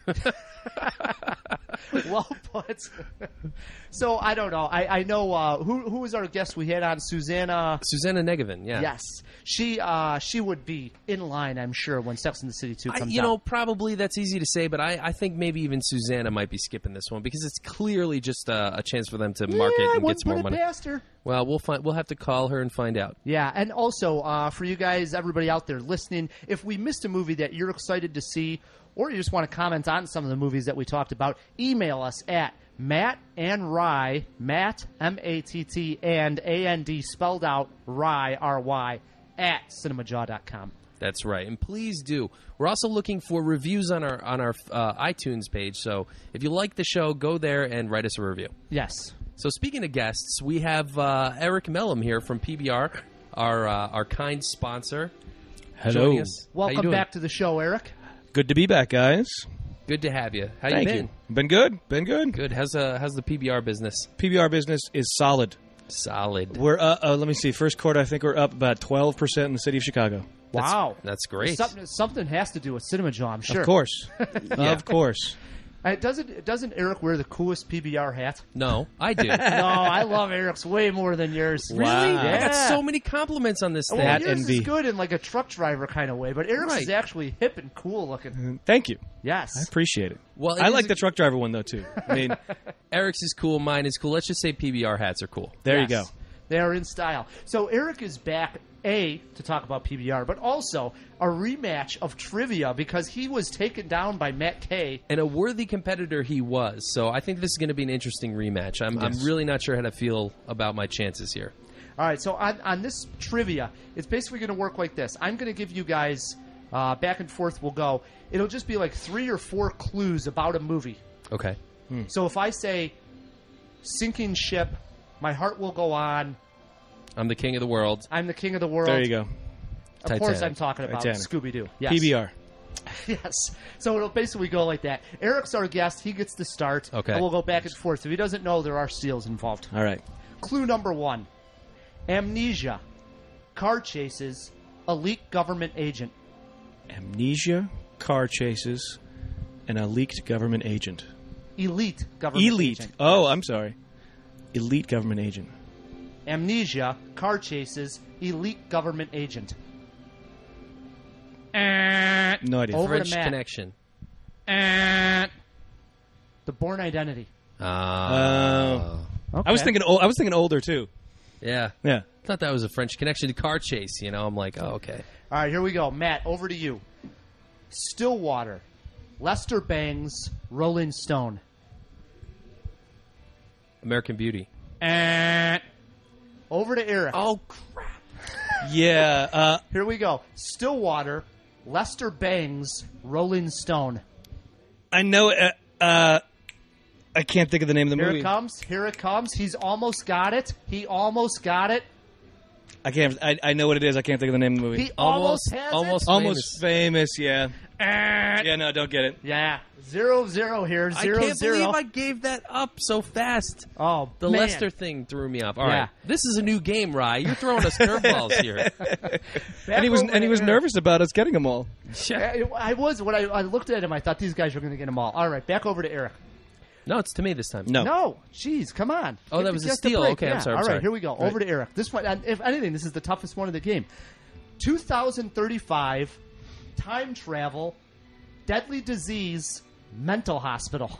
Well put. So I don't know. I, I know uh, who who was our guest we had on, Susanna. Susanna Negevin, yeah. Yes, she uh, she would be in line, I'm sure, when Sex in the City two I, comes you out. know, probably that's easy to say, but I, I think maybe even Susanna might be skipping this one because it's clearly just a, a chance for them to market yeah, I and get wouldn't some more put it money. past her. Well, we'll find. We'll have to call her and find out. Yeah, and also uh, for you guys, everybody out there listening, if we missed a movie that you're excited to see, or you just want to comment on some of the movies that we talked about, email us at Matt and Rye, Matt M A T T and A N D spelled out Rye R Y at cinemajaw dot com. That's right, and please do. We're also looking for reviews on our on our uh, iTunes page. So if you like the show, go there and write us a review. Yes. So speaking of guests, we have uh, Eric Mellum here from P B R, our uh, our kind sponsor. Hello. joining us. How you Welcome doing? back to the show, Eric. Good to be back, guys. Good to have you. How Thank you been? you. Been good. Been good. Good. How's uh how's the P B R business? P B R business is solid. Solid. We're uh, uh let me see. First quarter, I think we're up about twelve percent in the city of Chicago. Wow. That's great. Something, something has to do with Cinema Jaw, I'm sure. Of course, of course. Uh, doesn't doesn't Eric wear the coolest P B R hat? No, I do. No, I love Eric's way more than yours. Really? Wow. I got Yeah. so many compliments on this thing. Well, Hat yours envy. is good in like a truck driver kind of way, but Eric's Right. is actually hip and cool looking. Thank you. Yes. I appreciate it. Well, it I is like a- the truck driver one though too. I mean, Eric's is cool. Mine is cool. Let's just say P B R hats are cool. there Yes. you go. They are in style. So Eric is back, A, to talk about P B R, but also a rematch of trivia because he was taken down by Matt Kay. And a worthy competitor he was. So I think this is going to be an interesting rematch. I'm, I'm Yes. really not sure how to feel about my chances here. All right, so on, on this trivia, it's basically going to work like this. I'm going to give you guys, uh, back and forth we'll go. It'll just be like three or four clues about a movie. Okay. So if I say, sinking ship, my heart will go on, I'm the king of the world. I'm the king of the world. There you go. Of course Titanic. I'm talking about Titanic. Scooby-Doo. Yes. P B R. Yes. So it'll basically go like that. Eric's our guest. He gets to start. Okay. And we'll go back and forth. If he doesn't know, there are steals involved. All right. Clue number one. Amnesia, car chases, elite government agent. Amnesia, car chases, and a leaked government agent. Elite government Elite. agent. Oh, I'm sorry. Elite government agent. Amnesia, car chases, elite government agent. No idea. Over French to Matt. Connection. The Bourne Identity. Uh, Okay. I was thinking. ol- I was thinking older too. yeah. Yeah. Thought that was a French Connection. The car chase, you know. I'm like, oh, okay. All right, here we go. Matt, over to you. Stillwater, Lester Bangs, Rolling Stone. American Beauty. Over to Eric. Oh, crap. Yeah. Uh, Here we go. Stillwater, Lester Bangs, Rolling Stone. I know. Uh, uh, I can't think of the name of the Here movie. it comes. Here it comes. He's almost got it. He almost got it. I can't. I, I know what it is. I can't think of the name of the movie. He almost, Almost- has almost- it. Almost famous. Yeah. Yeah. No, don't get it. Yeah. Zero zero here. Zero I can't zero. believe I gave that up so fast. oh, The man. Lester thing threw me off. All right, Yeah. this is a new game, Rye. You're throwing us curveballs here. Back And he was over and he to was Eric. nervous about us getting them all. I, I was when I, I looked at him. I thought these guys were going to get them all. All right, back over to Eric. No, it's to me this time. No. No, jeez, come on. Oh, Give that the was a guest steal. break. Okay, I'm Yeah. sorry, I'm All right, sorry. here we go. Over to Eric. This one, and if anything, this is the toughest one of the game. two thousand thirty-five, time travel, deadly disease, mental hospital.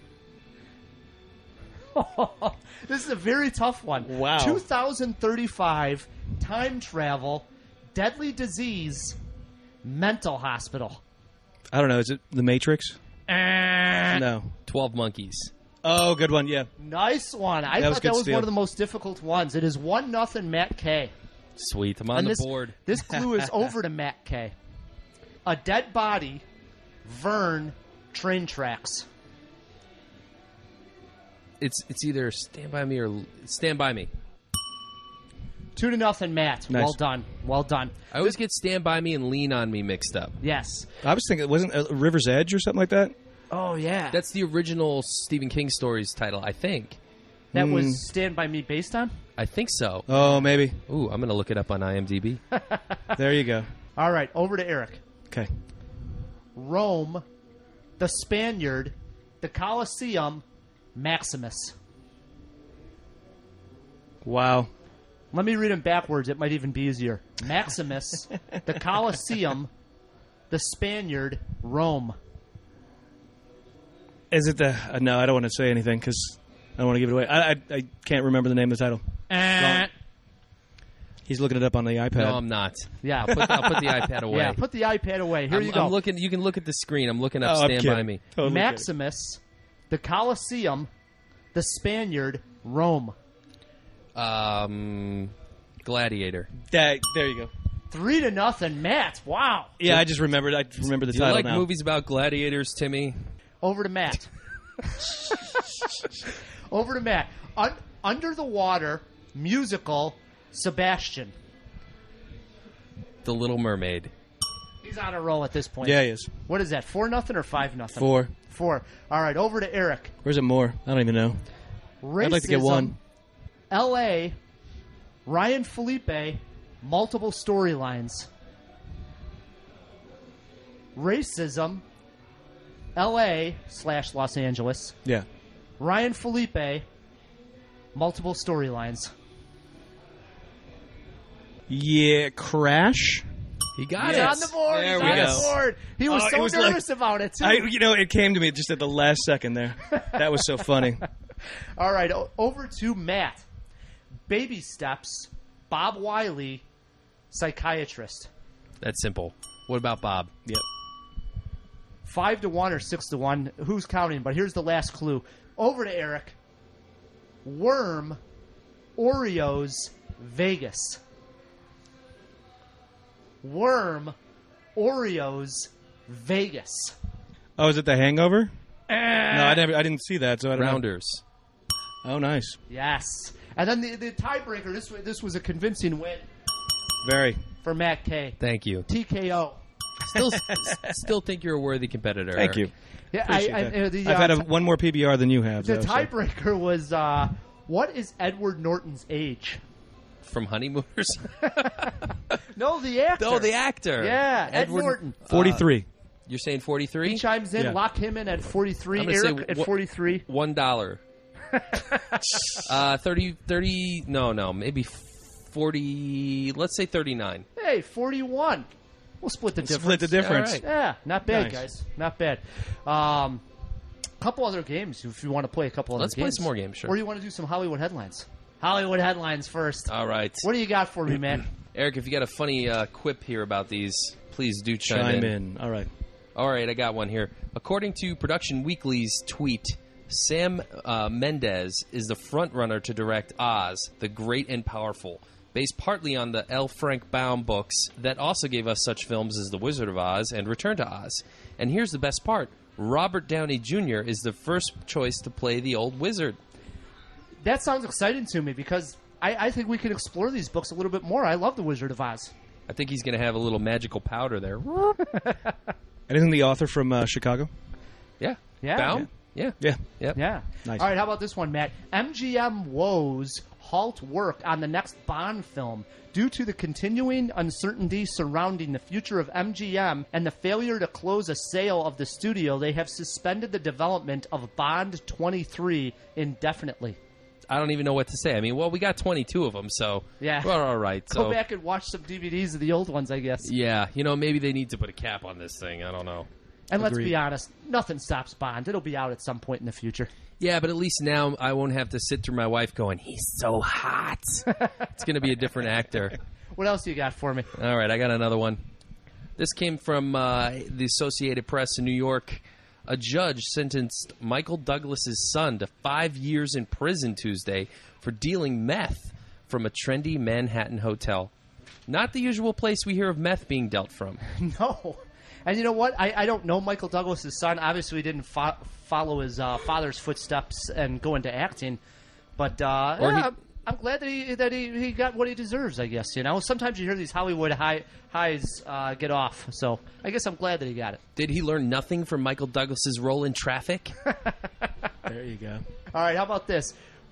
This is a very tough one. Wow. two thousand thirty-five, time travel, deadly disease, mental hospital. I don't know. Is it The Matrix? No. Twelve Monkeys. Oh, good one. Yeah. Nice one. I That was thought good that was steal. one of the most difficult ones. It is one nothing Matt K. Sweet. I'm on And the this, board. This clue is over to Matt K. A dead body, Vern, train tracks. It's it's either Stand By Me or Stand By Me. Two to nothing, Matt. Nice. Well done. Well done. I always get Stand By Me and Lean On Me mixed up. Yes. I was thinking, wasn't uh, River's Edge or something like that? Oh, yeah. That's the original Stephen King stories title, I think. that Mm. was Stand By Me based on? I think so. Oh, maybe. Ooh, I'm going to look it up on IMDb. There you go. All right, over to Eric. Okay. Rome, the Spaniard, the Colosseum, Maximus. Wow. Let me read them backwards. It might even be easier. Maximus, the Colosseum, the Spaniard, Rome. Is it the? Uh, no, I don't want to say anything because I don't want to give it away. I, I I can't remember the name of the title. Uh, He's looking it up on the iPad. No, I'm not. yeah, I'll put, I'll put the iPad away. yeah. Put the iPad away. Here I'm, you go. I'm looking. You can look at the screen. I'm looking up Oh, I'm Stand kidding. By Me. Totally Maximus, the Colosseum, the Spaniard, Rome. Um, Gladiator. kidding. That, there you go. Three to nothing, Matt. Wow. Yeah, I just remembered. I remember the Do you title like now. movies about gladiators, Timmy? Over to Matt. Over to Matt. Un- Under the Water musical, Sebastian. The Little Mermaid. He's on a roll at this point. Yeah, he is. What is that? Four nothing or five nothing? Four. Four. All right. Over to Eric. Where's it more? I don't even know. Racism, I'd like to get one. L A. Ryan Felipe. Multiple storylines. Racism. L A slash Los Angeles. Yeah. Ryan Felipe. Multiple storylines. Yeah, Crash. He got He's it. on the board. There He's we on go. the board. He was Oh, it so was like- nervous about it too. I, you know, it came to me just at the last second there. That was so funny. All right, o- over to Matt. Baby Steps. Bob Wiley, psychiatrist. That's simple. What about Bob? Yep. Five to one or six to one. Who's counting? But here's the last clue. Over to Eric. Worm, Oreos, Vegas. Worm, Oreos, Vegas. Oh, is it The Hangover? no, I never. I didn't see that, so I don't know. Rounders. Oh, nice. Yes. And then the, the tiebreaker. This wa- this was a convincing win Very. for Matt K. Thank you. T K O. Still, still think you're a worthy competitor. Thank Eric. you. Yeah, I, Appreciate I, that. uh, the, I've uh, had a, t- one more P B R than you have. the though, so- tiebreaker was uh, what is Edward Norton's age? from Honeymooners? No, the actor. Oh, the actor. Yeah, Ed Edward Norton. forty-three. You're saying forty-three? He chimes in. Yeah. Lock him in at forty-three. I'm gonna Eric say at wha- forty-three. One dollar. uh, thirty, thirty. No, no, maybe forty. Let's say thirty-nine. Hey, forty-one. We'll split the difference. Split the difference. All right. Yeah, not bad, Nice. guys. Not bad. Um, couple other games if you want to play a couple other Let's play games. some more games, sure. Or you want to do some Hollywood headlines? Hollywood headlines first. All right. What do you got for me, man? Eric, if you got a funny uh, quip here about these, please do chime, Chime in. All right. All right, I got one here. According to Production Weekly's tweet, Sam uh, Mendes is the frontrunner to direct Oz, the Great and Powerful, based partly on the L. Frank Baum books that also gave us such films as The Wizard of Oz and Return to Oz. And here's the best part. Robert Downey Junior is the first choice to play the old wizard. That sounds exciting to me because I, I think we can explore these books a little bit more. I love The Wizard of Oz. I think he's going to have a little magical powder there. Anything the author from uh, Chicago? Yeah. Yeah. Baum? Yeah. Yeah. Yep. Yeah. Nice. All right, how about this one, Matt? M G M woes halt work on the next Bond film due to the continuing uncertainty surrounding the future of M G M and the failure to close a sale of the studio. They have suspended the development of Bond twenty-three indefinitely. I don't even know what to say. I mean, well, we got twenty-two of them, so Yeah. we're all right. Go So, back and watch some D V Ds of the old ones, I guess. yeah, you know, maybe they need to put a cap on this thing. I don't know. And let's Agreed. be honest, nothing stops Bond. It'll be out at some point in the future. Yeah, but at least now I won't have to sit through my wife going, he's so hot. It's going to be a different actor. What else you got for me? All right, I got another one. This came from uh, the Associated Press in New York. A judge sentenced Michael Douglas's son to five years in prison Tuesday for dealing meth from a trendy Manhattan hotel. Not the usual place we hear of meth being dealt from. No. And you know what? I, I don't know Michael Douglas' son. Obviously, he didn't fo- follow his uh, father's footsteps and go into acting. But uh, Or yeah, he- I'm, I'm glad that he that he, he got what he deserves, I guess. You know, sometimes you hear these Hollywood high, highs uh, get off. So I guess I'm glad that he got it. Did he learn nothing from Michael Douglas's role in Traffic? There you go. All right, how about this?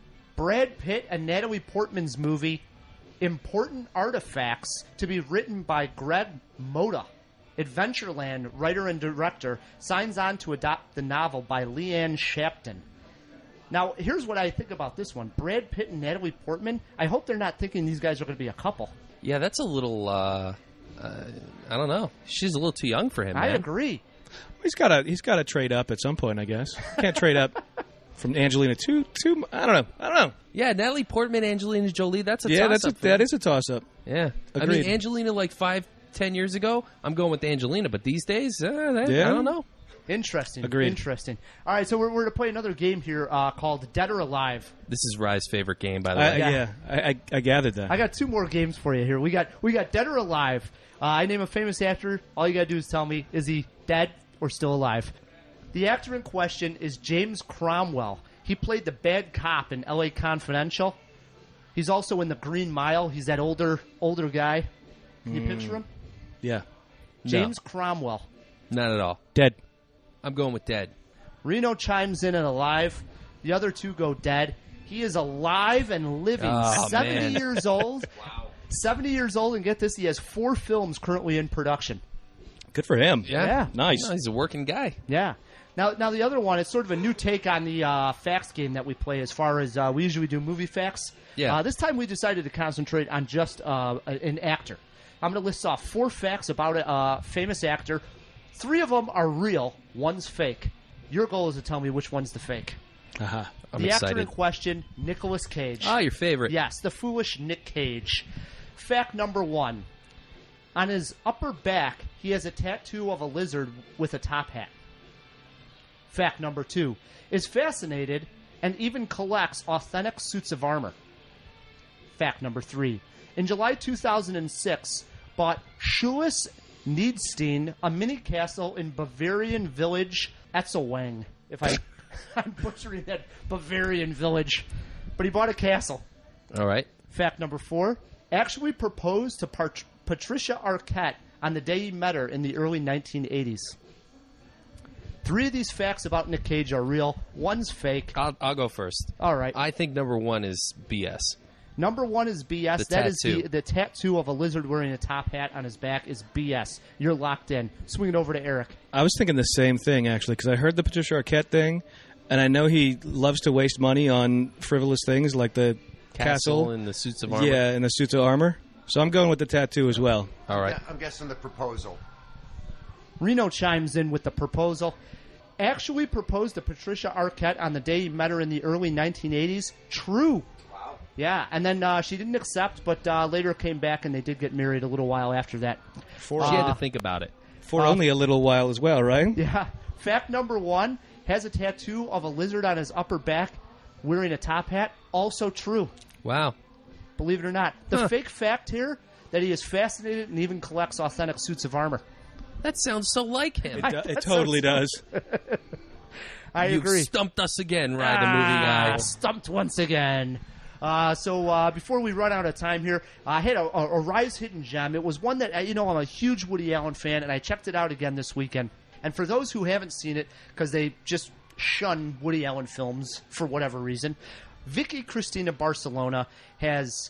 Brad Pitt and Natalie Portman's movie, Important Artifacts, to be written by Greg Moda. Adventureland writer and director signs on to adopt the novel by Leanne Shapton. Now, here's what I think about this one. Brad Pitt and Natalie Portman, I hope they're not thinking these guys are going to be a couple. Yeah, that's a little, uh, uh, I don't know. She's a little too young for him, I man. agree. He's got to he's got to trade up at some point, I guess. Can't trade up from Angelina too too. I don't know. I don't know. Yeah, Natalie Portman, Angelina Jolie, that's a Yeah, that's a, toss-up for that me. is a toss up. Yeah. I Agreed. mean, Angelina, like five, ten years ago, I'm going with Angelina, but these days, uh, that, Yeah. I don't know. Interesting. Agreed. Interesting. All right, so we're, we're going to play another game here uh, called Dead or Alive. This is Rye's favorite game, by the I, way. Yeah. yeah, I, I, I gathered that. I got two more games for you here. We got we got Dead or Alive. Uh, I name a famous actor. All you got to do is tell me, is he dead or still alive? The actor in question is James Cromwell. He played the bad cop in L A Confidential. He's also in The Green Mile. He's that older older guy. Can you picture him? yeah, James Cromwell. Not at all. dead. I'm going with dead. Reno chimes in at alive. The other two go dead. He is alive and living. Oh, seventy man. years old. Wow. seventy years old, and get this, he has four films currently in production. Good for him. Yeah. Yeah. Nice. No, he's a working guy. Yeah. Now, now the other one is sort of a new take on the uh, facts game that we play. As far as uh, we usually do movie facts. Yeah. Uh, this time we decided to concentrate on just uh, an actor. I'm going to list off four facts about a uh, famous actor. Three of them are real. One's fake. Your goal is to tell me which one's the fake. Uh-huh. I'm the actor in excited. question, Nicolas Cage. Ah, your favorite. Yes, the foolish Nick Cage. Fact number one. On his upper back, he has a tattoo of a lizard with a top hat. Fact number two. Is fascinated and even collects authentic suits of armor. Fact number three. In July two thousand six, bought Schulz Niedstein a mini castle in Bavarian village Etzelwang. If I, I'm butchering that Bavarian village. But he bought a castle. All right. Fact number four, actually proposed to Pat- Patricia Arquette on the day he met her in the early nineteen eighties. Three of these facts about Nick Cage are real. One's fake. I'll, I'll go first. All right. I think number one is B S. Number one is B S. The that is tattoo. the, the tattoo of a lizard wearing a top hat on his back is B S. You're locked in. Swing it over to Eric. I was thinking the same thing, actually, because I heard the Patricia Arquette thing, and I know he loves to waste money on frivolous things like the Castle, castle. and the suits of armor. Yeah, and the suits of armor. So I'm going with the tattoo as well. All right. Yeah, I'm guessing the proposal. Reno chimes in with the proposal. Actually proposed to Patricia Arquette on the day he met her in the early nineteen eighties. True. Wow. Yeah, and then uh, she didn't accept, but uh, later came back and they did get married a little while after that. For, She had Uh, to think about it. for uh, only a little while as well, right? Yeah. Fact number one, has a tattoo of a lizard on his upper back wearing a top hat. Also true. Wow. Believe it or not. The Huh. fake fact here, that he is fascinated and even collects authentic suits of armor. That sounds so like him. It, do- it totally does. I you agree. stumped us again, Rye the movie Ah, guy. Stumped once again. Uh, so uh, before we run out of time here, I had a, a, a Rise hidden gem. It was one that, uh, you know, I'm a huge Woody Allen fan, and I checked it out again this weekend. And for those who haven't seen it, because they just shun Woody Allen films for whatever reason, Vicky Cristina Barcelona has,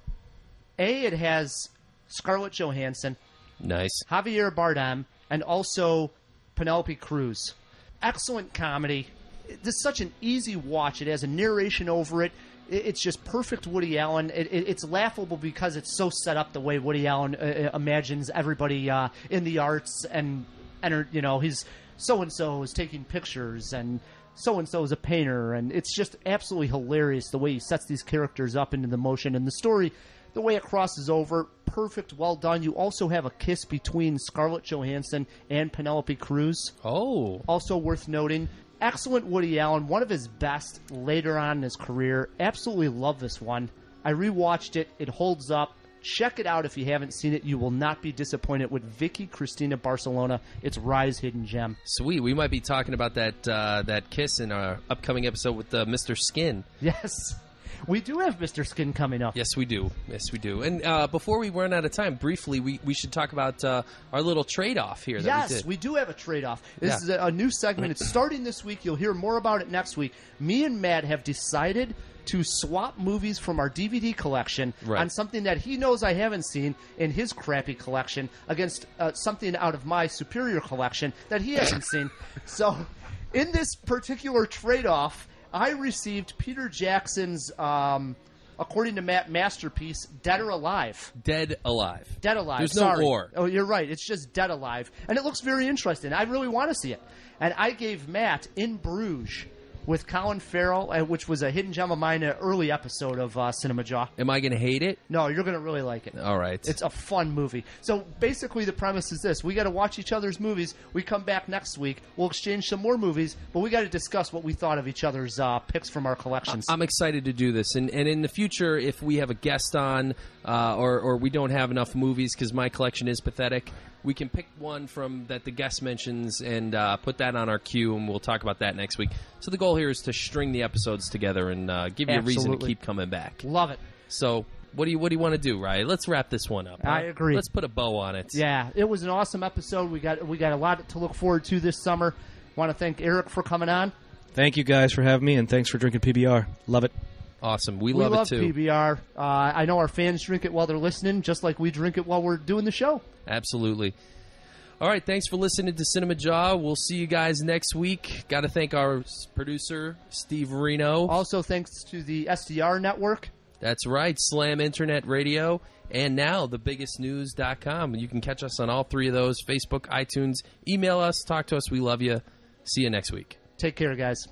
A, it has Scarlett Johansson, Nice. Javier Bardem, and also Penelope Cruz. Excellent comedy. This is such an easy watch. It has a narration over it. It- It's just perfect Woody Allen. It, it, it's laughable because it's so set up the way Woody Allen uh, uh, imagines everybody uh, in the arts, and, and you know, he's so and so is taking pictures, and so and so is a painter, and it's just absolutely hilarious the way he sets these characters up into the motion, and the story, the way it crosses over, perfect, well done. You also have a kiss between Scarlett Johansson and Penelope Cruz. Oh. Also worth noting, excellent Woody Allen, one of his best later on in his career. Absolutely love this one. I rewatched it. It holds up. Check it out if you haven't seen it. You will not be disappointed with Vicky Cristina Barcelona. It's Rise Hidden Gem. Sweet. We might be talking about that uh, that kiss in our upcoming episode with uh, Mister Skin. Yes. We do have Mister Skin coming up. Yes, we do. Yes, we do. And uh, before we run out of time, briefly, we, we should talk about uh, our little trade-off here that Yes, we did. we do have a trade-off. This Yeah. is a, a new segment. It's starting this week. You'll hear more about it next week. Me and Matt have decided to swap movies from our D V D collection Right. on something that he knows I haven't seen in his crappy collection against uh, something out of my superior collection that he hasn't seen. So, in this particular trade-off, I received Peter Jackson's, um, according to Matt, masterpiece, Dead or Alive. Dead Alive. Dead Alive. There's Sorry. no or. Oh, you're right. It's just Dead Alive. And it looks very interesting. I really want to see it. And I gave Matt In Bruges with Colin Farrell, uh, which was a hidden gem of mine in an early episode of uh, Cinema Jaw. Am I going to hate it? No, you're going to really like it. All right. It's a fun movie. So basically, the premise is this: we got to watch each other's movies. We come back next week. We'll exchange some more movies, but we got to discuss what we thought of each other's uh, picks from our collections. I'm excited to do this, and, and in the future, if we have a guest on, uh, or or we don't have enough movies because my collection is pathetic, we can pick one from that the guest mentions and uh, put that on our queue, and we'll talk about that next week. So the goal here is to string the episodes together and uh, give you a reason to Absolutely. keep coming back. Love it. So what do you what do you want to do, Ryan? Let's wrap this one up. huh? I agree. Let's put a bow on it. Yeah, it was an awesome episode. We got we got a lot to look forward to this summer. Want to thank Eric for coming on. Thank you guys for having me, and thanks for drinking P B R. Love it. Awesome. We, We love, love it too. P B R. Uh, I know our fans drink it while they're listening, just like we drink it while we're doing the show. Absolutely. All right, thanks for listening to Cinema Jaw. We'll see you guys next week. Got to thank our s- producer, Steve Reno. Also, thanks to the S D R network. That's right, Slam Internet Radio, and now the biggest news dot com. You can catch us on all three of those, Facebook, iTunes. Email us, talk to us. We love you. See you next week. Take care, guys.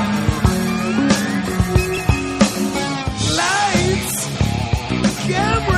Lights, camera.